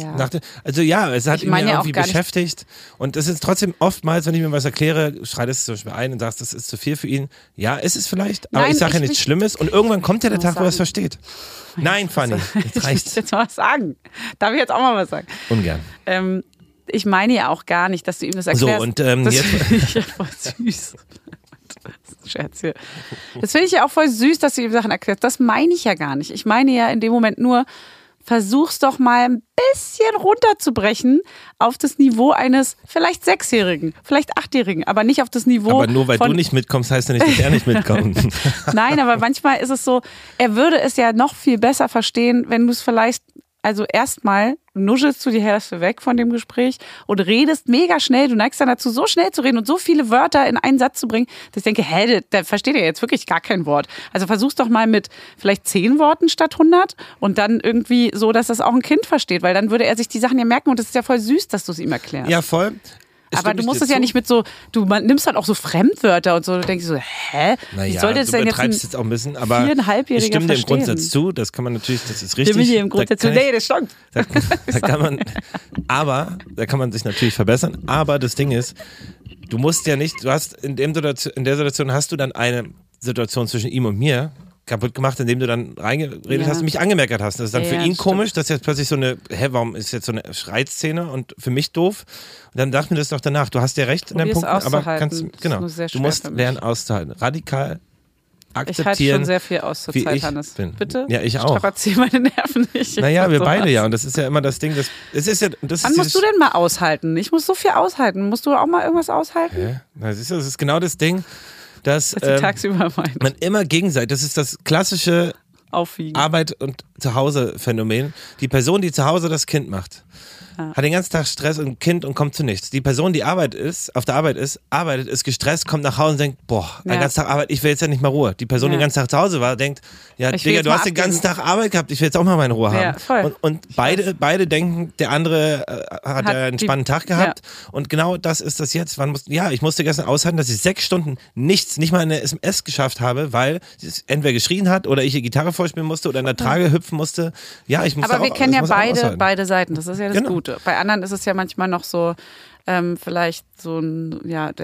hat ihn ja irgendwie beschäftigt. Und es ist trotzdem oftmals, wenn ich mir was erkläre, schreit es zum Beispiel ein und sagst, das ist zu viel für ihn. Ja, ist es vielleicht, aber ich sage ja nichts Schlimmes und irgendwann kommt ja der Tag, wo er es versteht. Nein, Fanny, jetzt reicht's. Ich will jetzt mal was sagen. Darf ich jetzt auch mal was sagen? Ungern. Ich meine ja auch gar nicht, dass du ihm das erklärst. So, und das jetzt... finde ich ja voll süß. Scherz hier. Das finde ich ja auch voll süß, dass du ihm Sachen erklärst. Das meine ich ja gar nicht. Ich meine ja in dem Moment nur, versuch's doch mal ein bisschen runterzubrechen auf das Niveau eines vielleicht 6-Jährigen, vielleicht 8-Jährigen, aber nicht auf das Niveau. Aber nur weil du nicht mitkommst, heißt ja nicht, dass er nicht mitkommt. Nein, aber manchmal ist es so, er würde es ja noch viel besser verstehen, wenn du es vielleicht, also erstmal nuschelst du die Hälfte weg von dem Gespräch und redest mega schnell. Du neigst dann dazu, so schnell zu reden und so viele Wörter in einen Satz zu bringen, dass ich denke, der versteht ja jetzt wirklich gar kein Wort. Also versuch's doch mal mit vielleicht 10 Worten statt 100 und dann irgendwie so, dass das auch ein Kind versteht, weil dann würde er sich die Sachen ja merken und das ist ja voll süß, dass du es ihm erklärst. Ja, voll. Aber du musst es ja nicht mit so, du nimmst halt auch so Fremdwörter und so, du denkst so, wie sollte das denn jetzt jetzt auch ein bisschen, aber 4,5-Jähriger verstehen? Ich stimme dir im Grundsatz zu, das kann man natürlich, das ist richtig. Stimme dir im Grundsatz zu, nee, das stimmt. Da kann man sich natürlich verbessern, aber das Ding ist, du musst ja nicht, du hast in der Situation hast du dann eine Situation zwischen ihm und mir, kaputt gemacht, indem du dann reingeredet hast und mich angemeckert hast. Das ist dann für ihn komisch, dass jetzt plötzlich so eine, warum ist jetzt so eine Schreitszene und für mich doof? Und dann dachte mir das doch danach, du hast ja recht in deinem Punkt, aber du musst lernen auszuhalten. Radikal akzeptieren. Ich halte schon sehr viel aus zur Zeit, Hannes. Bin. Bitte? Ja, ich auch. Strapaziere meine Nerven nicht. Naja, wir beide ja. Und das ist ja immer das Ding. Wann musst du denn mal aushalten? Ich muss so viel aushalten. Musst du auch mal irgendwas aushalten? Das ist genau das Ding, dass tagsüber man immer gegenseitig, das ist das klassische Aufwiegen. Arbeit- und Zuhause-Phänomen. Die Person, die zu Hause das Kind macht, hat den ganzen Tag Stress und ein Kind und kommt zu nichts. Die Person, die auf der Arbeit ist, arbeitet, ist gestresst, kommt nach Hause und denkt, den ganzen Tag Arbeit, ich will jetzt ja nicht mal Ruhe. Die Person, die den ganzen Tag zu Hause war, denkt, Digga, du hast den ganzen Tag Arbeit gehabt, ich will jetzt auch mal meine Ruhe haben. Voll. Und beide denken, der andere hat einen spannenden Tag gehabt. Und genau das ist das jetzt. Ich musste gestern aushalten, dass ich 6 Stunden nicht mal eine SMS geschafft habe, weil sie entweder geschrien hat oder ich die Gitarre vorspielen musste oder in der Trage hüpfen musste. Ja, ich musste aber wir kennen ja beide Seiten, das ist ja das Genau. Gute. Bei anderen ist es ja manchmal noch so, vielleicht so ein,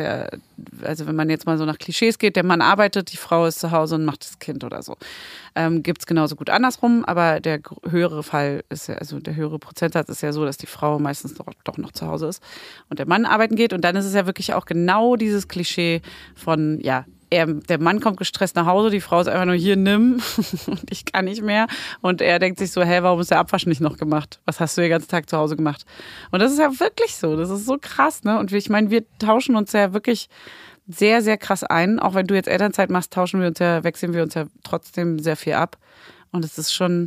also wenn man jetzt mal so nach Klischees geht, der Mann arbeitet, die Frau ist zu Hause und macht das Kind oder so. Gibt es genauso gut andersrum, aber der höhere Fall ist ja, also der höhere Prozentsatz ist ja so, dass die Frau meistens doch noch zu Hause ist und der Mann arbeiten geht und dann ist es ja wirklich auch genau dieses Klischee von, der Mann kommt gestresst nach Hause, die Frau ist einfach nur hier, nimm und ich kann nicht mehr. Und er denkt sich so, warum ist der Abwasch nicht noch gemacht? Was hast du den ganzen Tag zu Hause gemacht? Und das ist ja wirklich so, das ist so krass, ne? Und ich meine, wir tauschen uns ja wirklich sehr, sehr krass ein. Auch wenn du jetzt Elternzeit machst, wechseln wir uns ja trotzdem sehr viel ab. Und es ist schon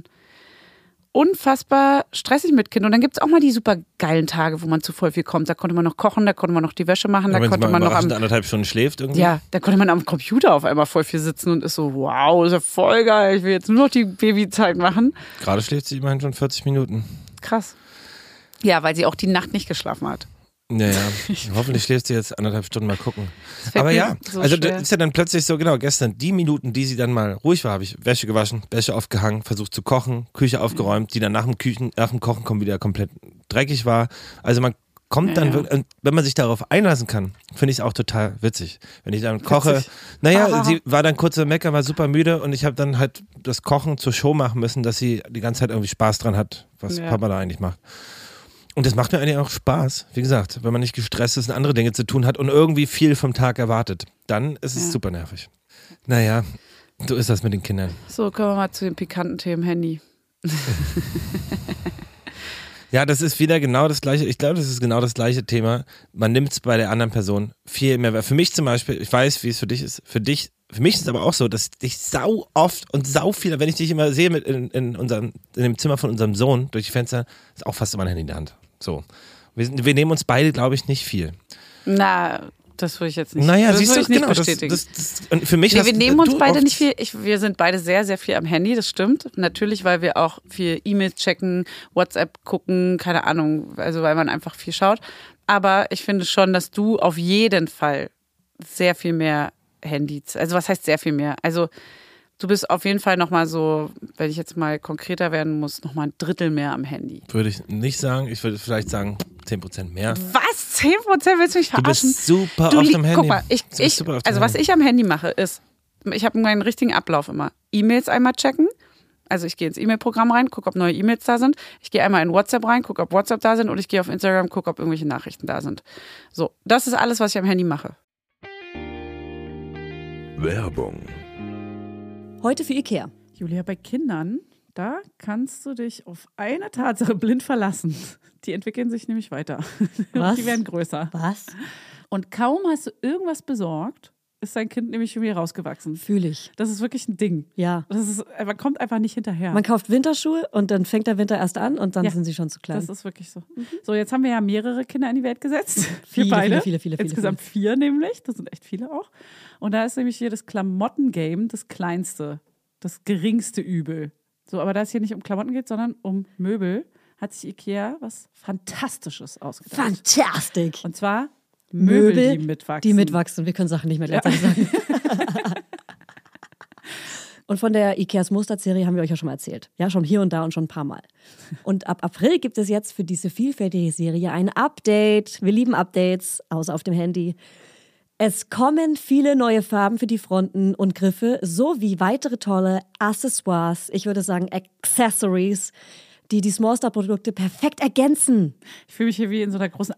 unfassbar stressig mit Kind. Und dann gibt es auch mal die super geilen Tage, wo man zu voll viel kommt. Da konnte man noch kochen, da konnte man noch die Wäsche machen, da konnte man noch 1,5 Stunden schläft irgendwie. Ja, da konnte man am Computer auf einmal voll viel sitzen und ist so, wow, ist ja voll geil, ich will jetzt nur noch die Babyzeit machen. Gerade schläft sie immerhin schon 40 Minuten. Krass. Ja, weil sie auch die Nacht nicht geschlafen hat. Ja. Hoffentlich schläfst du jetzt 1,5 Stunden mal gucken. Aber so also das ist ja dann plötzlich so, genau, gestern die Minuten, die sie dann mal ruhig war, habe ich Wäsche gewaschen, Wäsche aufgehangen, versucht zu kochen, Küche aufgeräumt, die dann nach dem Kochen kommen wieder komplett dreckig war. Also man kommt dann wirklich, und wenn man sich darauf einlassen kann, finde ich es auch total witzig. Wenn ich dann koche, sie war dann kurz am Meckern, war super müde und ich habe dann halt das Kochen zur Show machen müssen, dass sie die ganze Zeit irgendwie Spaß dran hat, was Papa da eigentlich macht. Und das macht mir eigentlich auch Spaß, wie gesagt, wenn man nicht gestresst ist und andere Dinge zu tun hat und irgendwie viel vom Tag erwartet. Dann ist es super nervig. Naja, so ist das mit den Kindern. So, kommen wir mal zu den pikanten Themen Handy. Ja, das ist wieder genau das gleiche. Ich glaube, das ist genau das gleiche Thema. Man nimmt es bei der anderen Person viel mehr. Für mich zum Beispiel, ich weiß, wie es für dich ist. Für mich ist es aber auch so, dass ich sau oft und sau viel, wenn ich dich immer sehe in dem Zimmer von unserem Sohn durch die Fenster, ist auch fast immer ein Handy in der Hand. So. Wir nehmen uns beide, glaube ich, nicht viel. Na, das würde ich jetzt nicht, naja, das siehst würde du, ich nicht genau, bestätigen. Und für mich wir nehmen uns beide nicht viel. Wir sind beide sehr, sehr viel am Handy, das stimmt. Natürlich, weil wir auch viel E-Mails checken, WhatsApp gucken, keine Ahnung, also weil man einfach viel schaut. Aber ich finde schon, dass du auf jeden Fall sehr viel mehr Handy, also was heißt sehr viel mehr? Also du bist auf jeden Fall nochmal so, wenn ich jetzt mal konkreter werden muss, nochmal 1/3 mehr am Handy. Würde ich nicht sagen, ich würde vielleicht sagen 10% mehr. Was? 10% willst du mich verarschen? Du bist super oft am Handy. Guck mal, was ich am Handy mache, ist, ich habe meinen richtigen Ablauf immer. E-Mails einmal checken. Also ich gehe ins E-Mail-Programm rein, gucke, ob neue E-Mails da sind. Ich gehe einmal in WhatsApp rein, gucke, ob WhatsApp da sind. Und ich gehe auf Instagram, gucke, ob irgendwelche Nachrichten da sind. So, das ist alles, was ich am Handy mache. Werbung. Heute für Ikea. Julia, bei Kindern, da kannst du dich auf eine Tatsache blind verlassen. Die entwickeln sich nämlich weiter. Was? Die werden größer. Was? Und kaum hast du irgendwas besorgt, ist dein Kind nämlich schon wieder rausgewachsen. Fühle ich. Das ist wirklich ein Ding. Ja. Man kommt einfach nicht hinterher. Man kauft Winterschuhe und dann fängt der Winter erst an und dann sind sie schon zu klein. Das ist wirklich so. So, jetzt haben wir ja mehrere Kinder in die Welt gesetzt. Viele, wir beide. viele. Insgesamt 4 nämlich. Das sind echt viele auch. Und da ist nämlich hier das Klamottengame das kleinste, das geringste Übel. So, aber da es hier nicht um Klamotten geht, sondern um Möbel, hat sich Ikea was Fantastisches ausgedacht. Fantastic. Und zwar Möbel, die mitwachsen. Wir können Sachen nicht mehr gleichzeitig sagen. Und von der Ikeas Mustard-Serie haben wir euch ja schon mal erzählt. Ja, schon hier und da und schon ein paar Mal. Und ab April gibt es jetzt für diese vielfältige Serie ein Update. Wir lieben Updates, außer auf dem Handy. Es kommen viele neue Farben für die Fronten und Griffe sowie weitere tolle Accessoires, ich würde sagen Accessories, die Smallstar-Produkte perfekt ergänzen. Ich fühle mich hier wie in so einer großen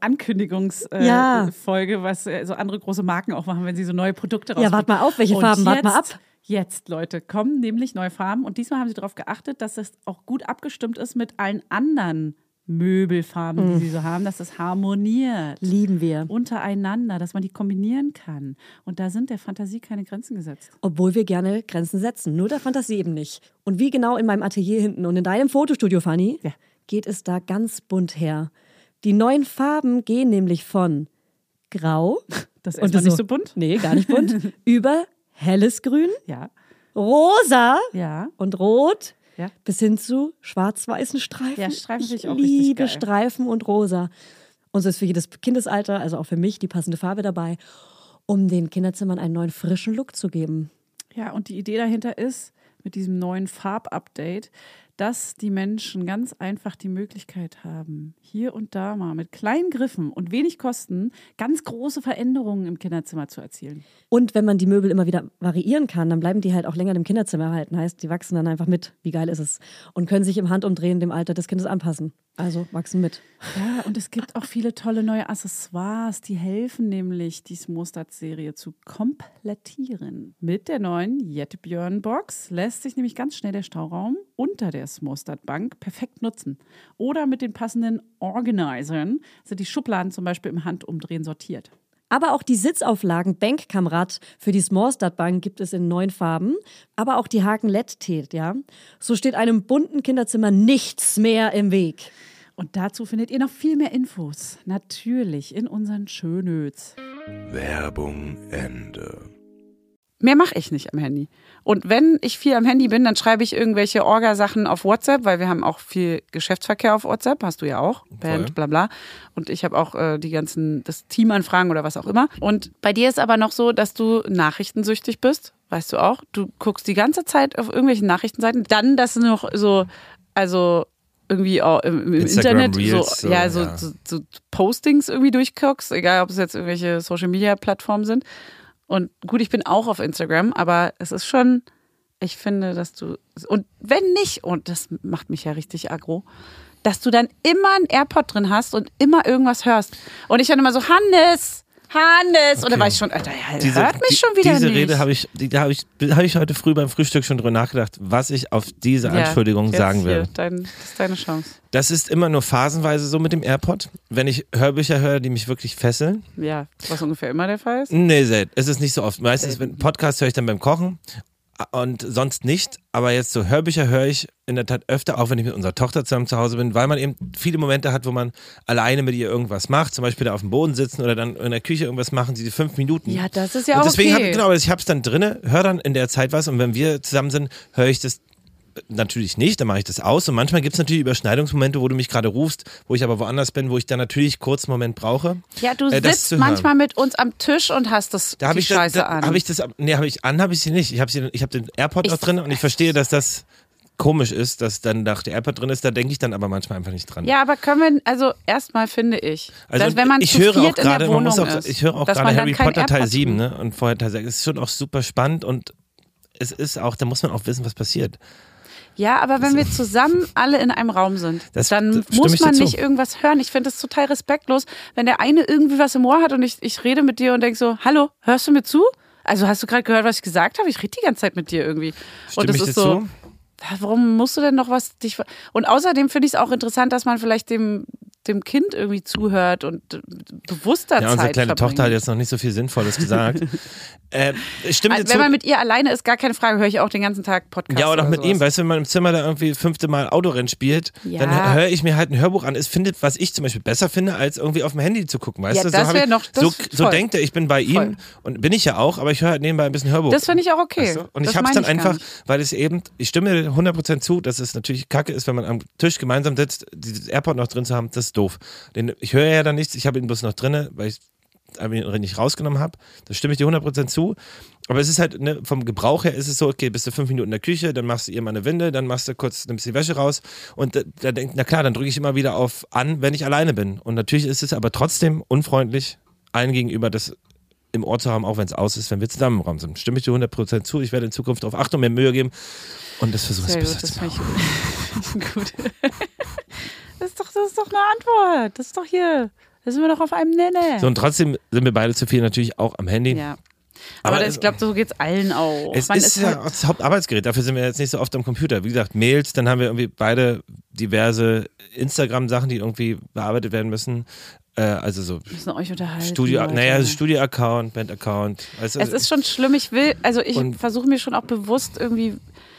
Ankündigungsfolge, was so andere große Marken auch machen, wenn sie so neue Produkte rausbringen. Ja, wart mal auf, welche und Farben, wart mal ab. Jetzt, Leute, kommen nämlich neue Farben und diesmal haben sie darauf geachtet, dass es auch gut abgestimmt ist mit allen anderen Möbelfarben, die sie so haben, dass das harmoniert. Lieben wir. Untereinander, dass man die kombinieren kann. Und da sind der Fantasie keine Grenzen gesetzt. Obwohl wir gerne Grenzen setzen, nur der Fantasie eben nicht. Und wie genau in meinem Atelier hinten und in deinem Fotostudio, Fanny, geht es da ganz bunt her. Die neuen Farben gehen nämlich von Grau. Das ist erstmal nicht so bunt? Nee, gar nicht bunt. Über helles Grün, Ja. Rosa Ja. und Rot. Ja. Bis hin zu schwarz-weißen Streifen. Ja, Streifen finde ich auch Ich richtig liebe geil. Streifen und Rosa. Und so ist für jedes Kindesalter, also auch für mich, die passende Farbe dabei, um den Kinderzimmern einen neuen frischen Look zu geben. Ja, und die Idee dahinter ist, mit diesem neuen Farbupdate, dass die Menschen ganz einfach die Möglichkeit haben, hier und da mal mit kleinen Griffen und wenig Kosten ganz große Veränderungen im Kinderzimmer zu erzielen. Und wenn man die Möbel immer wieder variieren kann, dann bleiben die halt auch länger im Kinderzimmer erhalten. Heißt, die wachsen dann einfach mit. Wie geil ist es? Und können sich im Handumdrehen dem Alter des Kindes anpassen. Also wachsen mit. Ja, und es gibt auch viele tolle neue Accessoires, die helfen nämlich, die Smostad-Serie zu komplettieren. Mit der neuen Jettebjörn-Box lässt sich nämlich ganz schnell der Stauraum unter der Smostad-Bank perfekt nutzen. Oder mit den passenden Organisern sind die Schubladen zum Beispiel im Handumdrehen sortiert. Aber auch die Sitzauflagen Bankkamerad für die Smallstat-Bank gibt es in 9 Farben. Aber auch die Haken LED-Tät, ja. So steht einem bunten Kinderzimmer nichts mehr im Weg. Und dazu findet ihr noch viel mehr Infos. Natürlich in unseren Shownotes. Werbung Ende. Mehr mache ich nicht am Handy. Und wenn ich viel am Handy bin, dann schreibe ich irgendwelche Orga-Sachen auf WhatsApp, weil wir haben auch viel Geschäftsverkehr auf WhatsApp, hast du ja auch, Band, bla bla. Und ich habe auch das Teamanfragen oder was auch immer. Und bei dir ist aber noch so, dass du nachrichtensüchtig bist, weißt du auch. Du guckst die ganze Zeit auf irgendwelchen Nachrichtenseiten. Dann, dass du noch so, also irgendwie auch im Internet Reels, so Postings irgendwie durchguckst, egal ob es jetzt irgendwelche Social-Media-Plattformen sind. Und gut, ich bin auch auf Instagram, aber es ist schon, ich finde, dass du, und wenn nicht, und das macht mich ja richtig aggro, dass du dann immer einen AirPod drin hast und immer irgendwas hörst. Und ich dann immer so, Hannes! Okay. Und da war ich schon, Alter, hört mich schon wieder diese nicht. Rede habe ich heute früh beim Frühstück schon drüber nachgedacht, was ich auf diese Anschuldigung sagen werde. Das ist deine Chance. Das ist immer nur phasenweise so mit dem AirPod. Wenn ich Hörbücher höre, die mich wirklich fesseln. Ja, was ungefähr immer der Fall ist. Nee, selten. Es ist nicht so oft. Meistens, Podcast höre ich dann beim Kochen und sonst nicht. Aber jetzt so Hörbücher höre ich in der Tat öfter, auch wenn ich mit unserer Tochter zusammen zu Hause bin, weil man eben viele Momente hat, wo man alleine mit ihr irgendwas macht, zum Beispiel da auf dem Boden sitzen oder dann in der Küche irgendwas machen, diese 5 Minuten. Ja, das ist ja und auch deswegen okay. Ich habe es dann drinne, höre dann in der Zeit was und wenn wir zusammen sind, höre ich das natürlich nicht, dann mache ich das aus und manchmal gibt es natürlich Überschneidungsmomente, wo du mich gerade rufst, wo ich aber woanders bin, wo ich dann natürlich kurz einen Moment brauche. Ja, du sitzt manchmal mit uns am Tisch und hast die Scheiße an. Habe ich sie nicht. Ich habe den AirPod auch drin und ich verstehe, dass das komisch ist, dass dann der AirPod drin ist, da denke ich dann aber manchmal einfach nicht dran. Ja, aber also erstmal finde ich, also dass wenn man ich zu höre viert auch gerade, in der Wohnung ist, ich höre auch gerade Harry Potter Teil 7, ne? Und vorher Teil 6, es ist schon auch super spannend und es ist auch, da muss man auch wissen, was passiert. Ja, aber wenn wir zusammen alle in einem Raum sind, dann muss man nicht irgendwas hören. Ich finde das total respektlos, wenn der eine irgendwie was im Ohr hat und ich rede mit dir und denke so, hallo, hörst du mir zu? Also hast du gerade gehört, was ich gesagt habe? Ich rede die ganze Zeit mit dir irgendwie. Und das ist so, warum musst du denn noch was Und außerdem finde ich es auch interessant, dass man vielleicht dem Kind irgendwie zuhört und bewusster Zeit verbringt. Ja, unsere kleine Tochter hat jetzt noch nicht so viel Sinnvolles gesagt. Stimmt also, wenn man mit ihr alleine ist, gar keine Frage, höre ich auch den ganzen Tag Podcast. Ja, oder auch mit sowas. ihm, weißt du, wenn man im Zimmer da irgendwie 5. Mal Autorennen spielt, dann höre ich mir halt ein Hörbuch an. Es findet, was ich zum Beispiel besser finde, als irgendwie auf dem Handy zu gucken, weißt du? Das wäre noch so denkt er, ich bin bei ihm und bin ich ja auch, aber ich höre halt nebenbei ein bisschen Hörbuch. Das finde ich auch okay. Weißt du? Und ich habe es dann einfach, weil es eben, ich stimme dir 100% zu, dass es natürlich kacke ist, wenn man am Tisch gemeinsam sitzt, dieses AirPod noch drin zu haben, das ist doof. Ich höre ja dann nichts, ich habe ihn bloß noch drin, weil ich ihn nicht rausgenommen habe. Da stimme ich dir 100% zu. Aber es ist halt, ne, vom Gebrauch her ist es so, okay, bist du 5 Minuten in der Küche, dann machst du ihr mal eine Winde, dann nimmst die Wäsche raus und da denkt, na klar, dann drücke ich immer wieder auf an, wenn ich alleine bin. Und natürlich ist es aber trotzdem unfreundlich allen gegenüber, das im Ohr zu haben, auch wenn es aus ist, wenn wir zusammen im Raum sind. Stimme ich dir 100% zu. Ich werde in Zukunft darauf achten und mir Mühe geben und das versuche ich besser zu machen. Gut. Das ist doch eine Antwort. Das ist doch hier. Da sind wir doch auf einem Nenner. So, und trotzdem sind wir beide zu viel natürlich auch am Handy. Ja. Aber ich glaube, so geht es allen auch. Es ist ja das Hauptarbeitsgerät, dafür sind wir jetzt nicht so oft am Computer. Wie gesagt, Mails, dann haben wir irgendwie beide diverse Instagram-Sachen, die irgendwie bearbeitet werden müssen. Also so wir müssen euch unterhalten. Studio-Account, Band-Account. Also, es ist schon schlimm, ich versuche mir schon auch bewusst irgendwie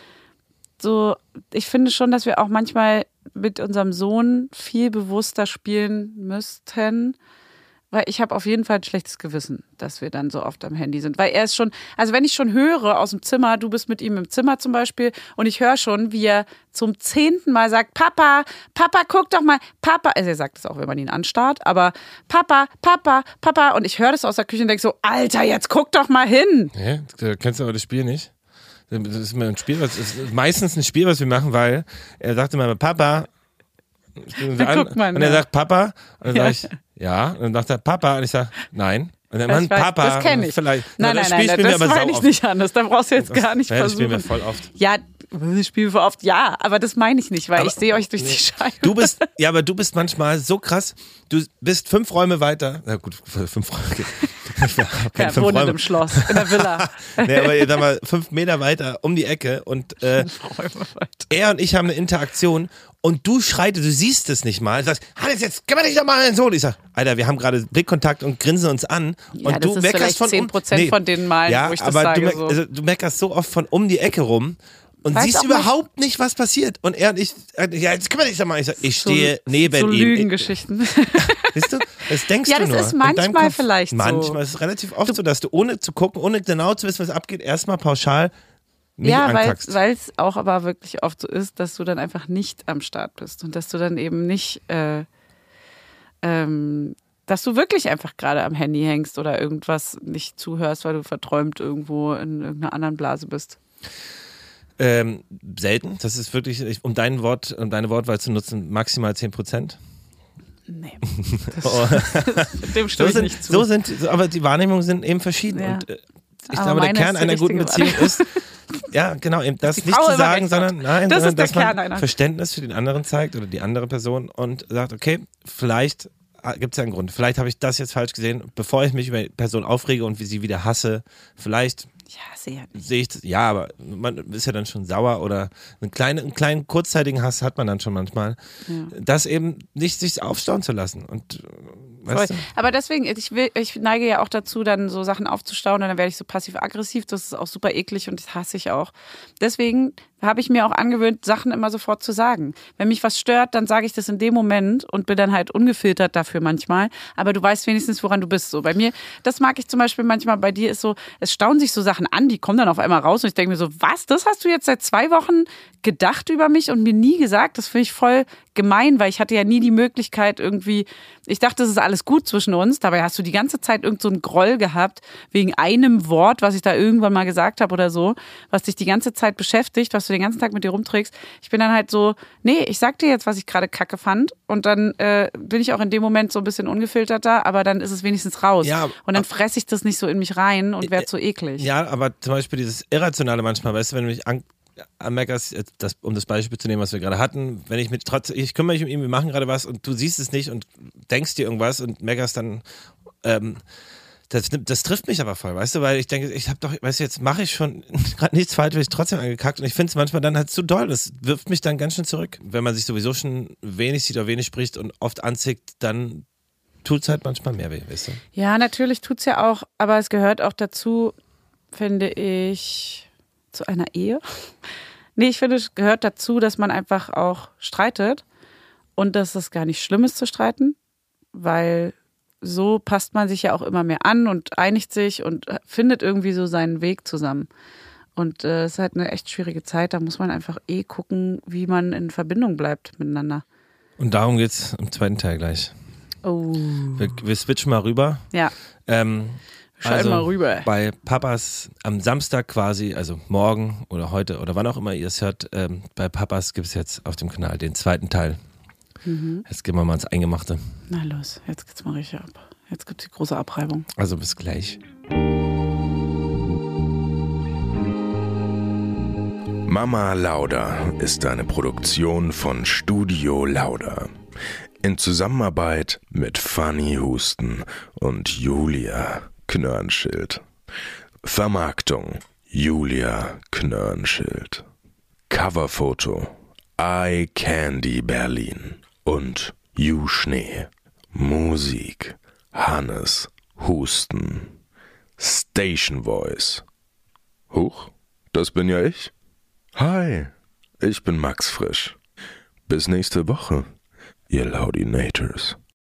so, ich finde schon, dass wir auch manchmal mit unserem Sohn viel bewusster spielen müssten. Weil ich habe auf jeden Fall ein schlechtes Gewissen, dass wir dann so oft am Handy sind. Weil er ist schon, also wenn ich schon höre aus dem Zimmer, du bist mit ihm im Zimmer zum Beispiel und ich höre schon, wie er zum 10. Mal sagt, Papa, guck doch mal, Papa. Also er sagt es auch, wenn man ihn anstarrt, aber Papa. Und ich höre das aus der Küche und denke so, Alter, jetzt guck doch mal hin. Ja, kennst du aber das Spiel nicht? Das ist ein Spiel, meistens ein Spiel, was wir machen, weil er sagte mal, Papa. Und er sagt Papa und dann sage ich ja und dann sagt er Papa und ich sage nein und dann Papa das kenne ich vielleicht nein das meine ich nicht anders, da brauchst du jetzt gar nicht versuchen. Das spielen wir voll oft. Ja, das spielen wir oft, ja, aber das meine ich nicht, weil ich sehe euch durch die Scheibe. Du bist manchmal so krass, du bist 5 Räume weiter, na gut, 5 Räume, ja, wohnen im Schloss, in der Villa. Nee, aber ihr sag mal 5 Meter weiter um die Ecke und er und ich haben eine Interaktion und du schreitest, du siehst es nicht mal, sagst, Hannes, jetzt gib mal dich doch mal in den Sohn. Ich sag, Alter, wir haben gerade Blickkontakt und grinsen uns an. Ja, und das du ist meckerst vielleicht 10% von den Malen, wo ich das sage. Aber du meckerst so oft von um die Ecke rum und siehst überhaupt nicht, was passiert. Und er und ich, ja, jetzt kümmere dich doch mal. Ich stehe neben ihm. So Lügengeschichten. Weißt du, das denkst du nur. Ja, das ist manchmal vielleicht so. Manchmal ist es relativ oft so, dass du ohne zu gucken, ohne genau zu wissen, was abgeht, erstmal pauschal nicht ankackst. Weil es auch aber wirklich oft so ist, dass du dann einfach nicht am Start bist und dass du dann eben nicht, dass du wirklich einfach gerade am Handy hängst oder irgendwas nicht zuhörst, weil du verträumt irgendwo in irgendeiner anderen Blase bist. Selten. Das ist wirklich, um deine Wortwahl zu nutzen, maximal 10%. Nee. Dem stimme ich nicht zu. Aber die Wahrnehmungen sind eben verschieden. Ja. Und ich glaube, der Kern einer guten Beziehung ist, ja, genau, eben das nicht zu sagen, sondern dass man Verständnis für den anderen zeigt oder die andere Person und sagt, okay, vielleicht gibt es ja einen Grund. Vielleicht habe ich das jetzt falsch gesehen, bevor ich mich über die Person aufrege und wie sie wieder hasse. Vielleicht sehe ich das. Ja, aber man ist ja dann schon sauer oder einen kleinen kurzzeitigen Hass hat man dann schon manchmal. Ja. Das eben nicht sich aufstauen zu lassen. Und weißt du? Aber deswegen, ich neige ja auch dazu, dann so Sachen aufzustauen und dann werde ich so passiv-aggressiv. Das ist auch super eklig und das hasse ich auch. Deswegen habe ich mir auch angewöhnt, Sachen immer sofort zu sagen. Wenn mich was stört, dann sage ich das in dem Moment und bin dann halt ungefiltert dafür manchmal. Aber du weißt wenigstens, woran du bist. So bei mir, das mag ich zum Beispiel manchmal, bei dir ist so, es stauen sich so Sachen an, die kommen dann auf einmal raus und ich denke mir so, was, das hast du jetzt seit 2 Wochen gedacht über mich und mir nie gesagt? Das finde ich voll gemein, weil ich hatte ja nie die Möglichkeit irgendwie, ich dachte, es ist alles gut zwischen uns, dabei hast du die ganze Zeit irgend so einen Groll gehabt, wegen einem Wort, was ich da irgendwann mal gesagt habe oder so, was dich die ganze Zeit beschäftigt, was du den ganzen Tag mit dir rumträgst. Ich bin dann halt so, nee, ich sag dir jetzt, was ich gerade kacke fand und dann bin ich auch in dem Moment so ein bisschen ungefilterter, aber dann ist es wenigstens raus. Ja, und dann fresse ich das nicht so in mich rein und werde so eklig. Ja, aber zum Beispiel dieses Irrationale manchmal, weißt du, wenn du mich anmeckerst, um das Beispiel zu nehmen, was wir gerade hatten, wenn ich ich kümmere mich um ihn, wir machen gerade was und du siehst es nicht und denkst dir irgendwas und meckerst dann, das trifft mich aber voll, weißt du, weil ich denke, ich habe doch, weißt du, jetzt mache ich schon gerade nichts falsch, werde ich trotzdem angekackt und ich finde es manchmal dann halt zu doll, das wirft mich dann ganz schön zurück. Wenn man sich sowieso schon wenig sieht oder wenig spricht und oft anzickt, dann tut es halt manchmal mehr weh, weißt du. Ja, natürlich tut es ja auch, aber es gehört auch dazu, finde ich, zu einer Ehe. Nee, ich finde, es gehört dazu, dass man einfach auch streitet und dass es gar nicht schlimm ist zu streiten, weil so passt man sich ja auch immer mehr an und einigt sich und findet irgendwie so seinen Weg zusammen. Und es ist halt eine echt schwierige Zeit, da muss man einfach gucken, wie man in Verbindung bleibt miteinander. Und darum geht's im zweiten Teil gleich. Oh. Wir switchen mal rüber. Ja. Also mal rüber. Bei Papas am Samstag quasi, also morgen oder heute oder wann auch immer ihr es hört, bei Papas gibt es jetzt auf dem Kanal den zweiten Teil. Mhm. Jetzt gehen wir mal ins Eingemachte. Na los, jetzt geht's mal richtig ab. Jetzt gibt's die große Abreibung. Also bis gleich. Mama Lauda ist eine Produktion von Studio Lauda. In Zusammenarbeit mit Fanny Husten und Julia Knörnschild. Vermarktung Julia Knörnschild. Coverfoto Eye Candy Berlin und You Schnee. Musik Hannes Husten. Station Voice. Huch, das bin ja ich. Hi, ich bin Max Frisch. Bis nächste Woche, ihr Laudinators.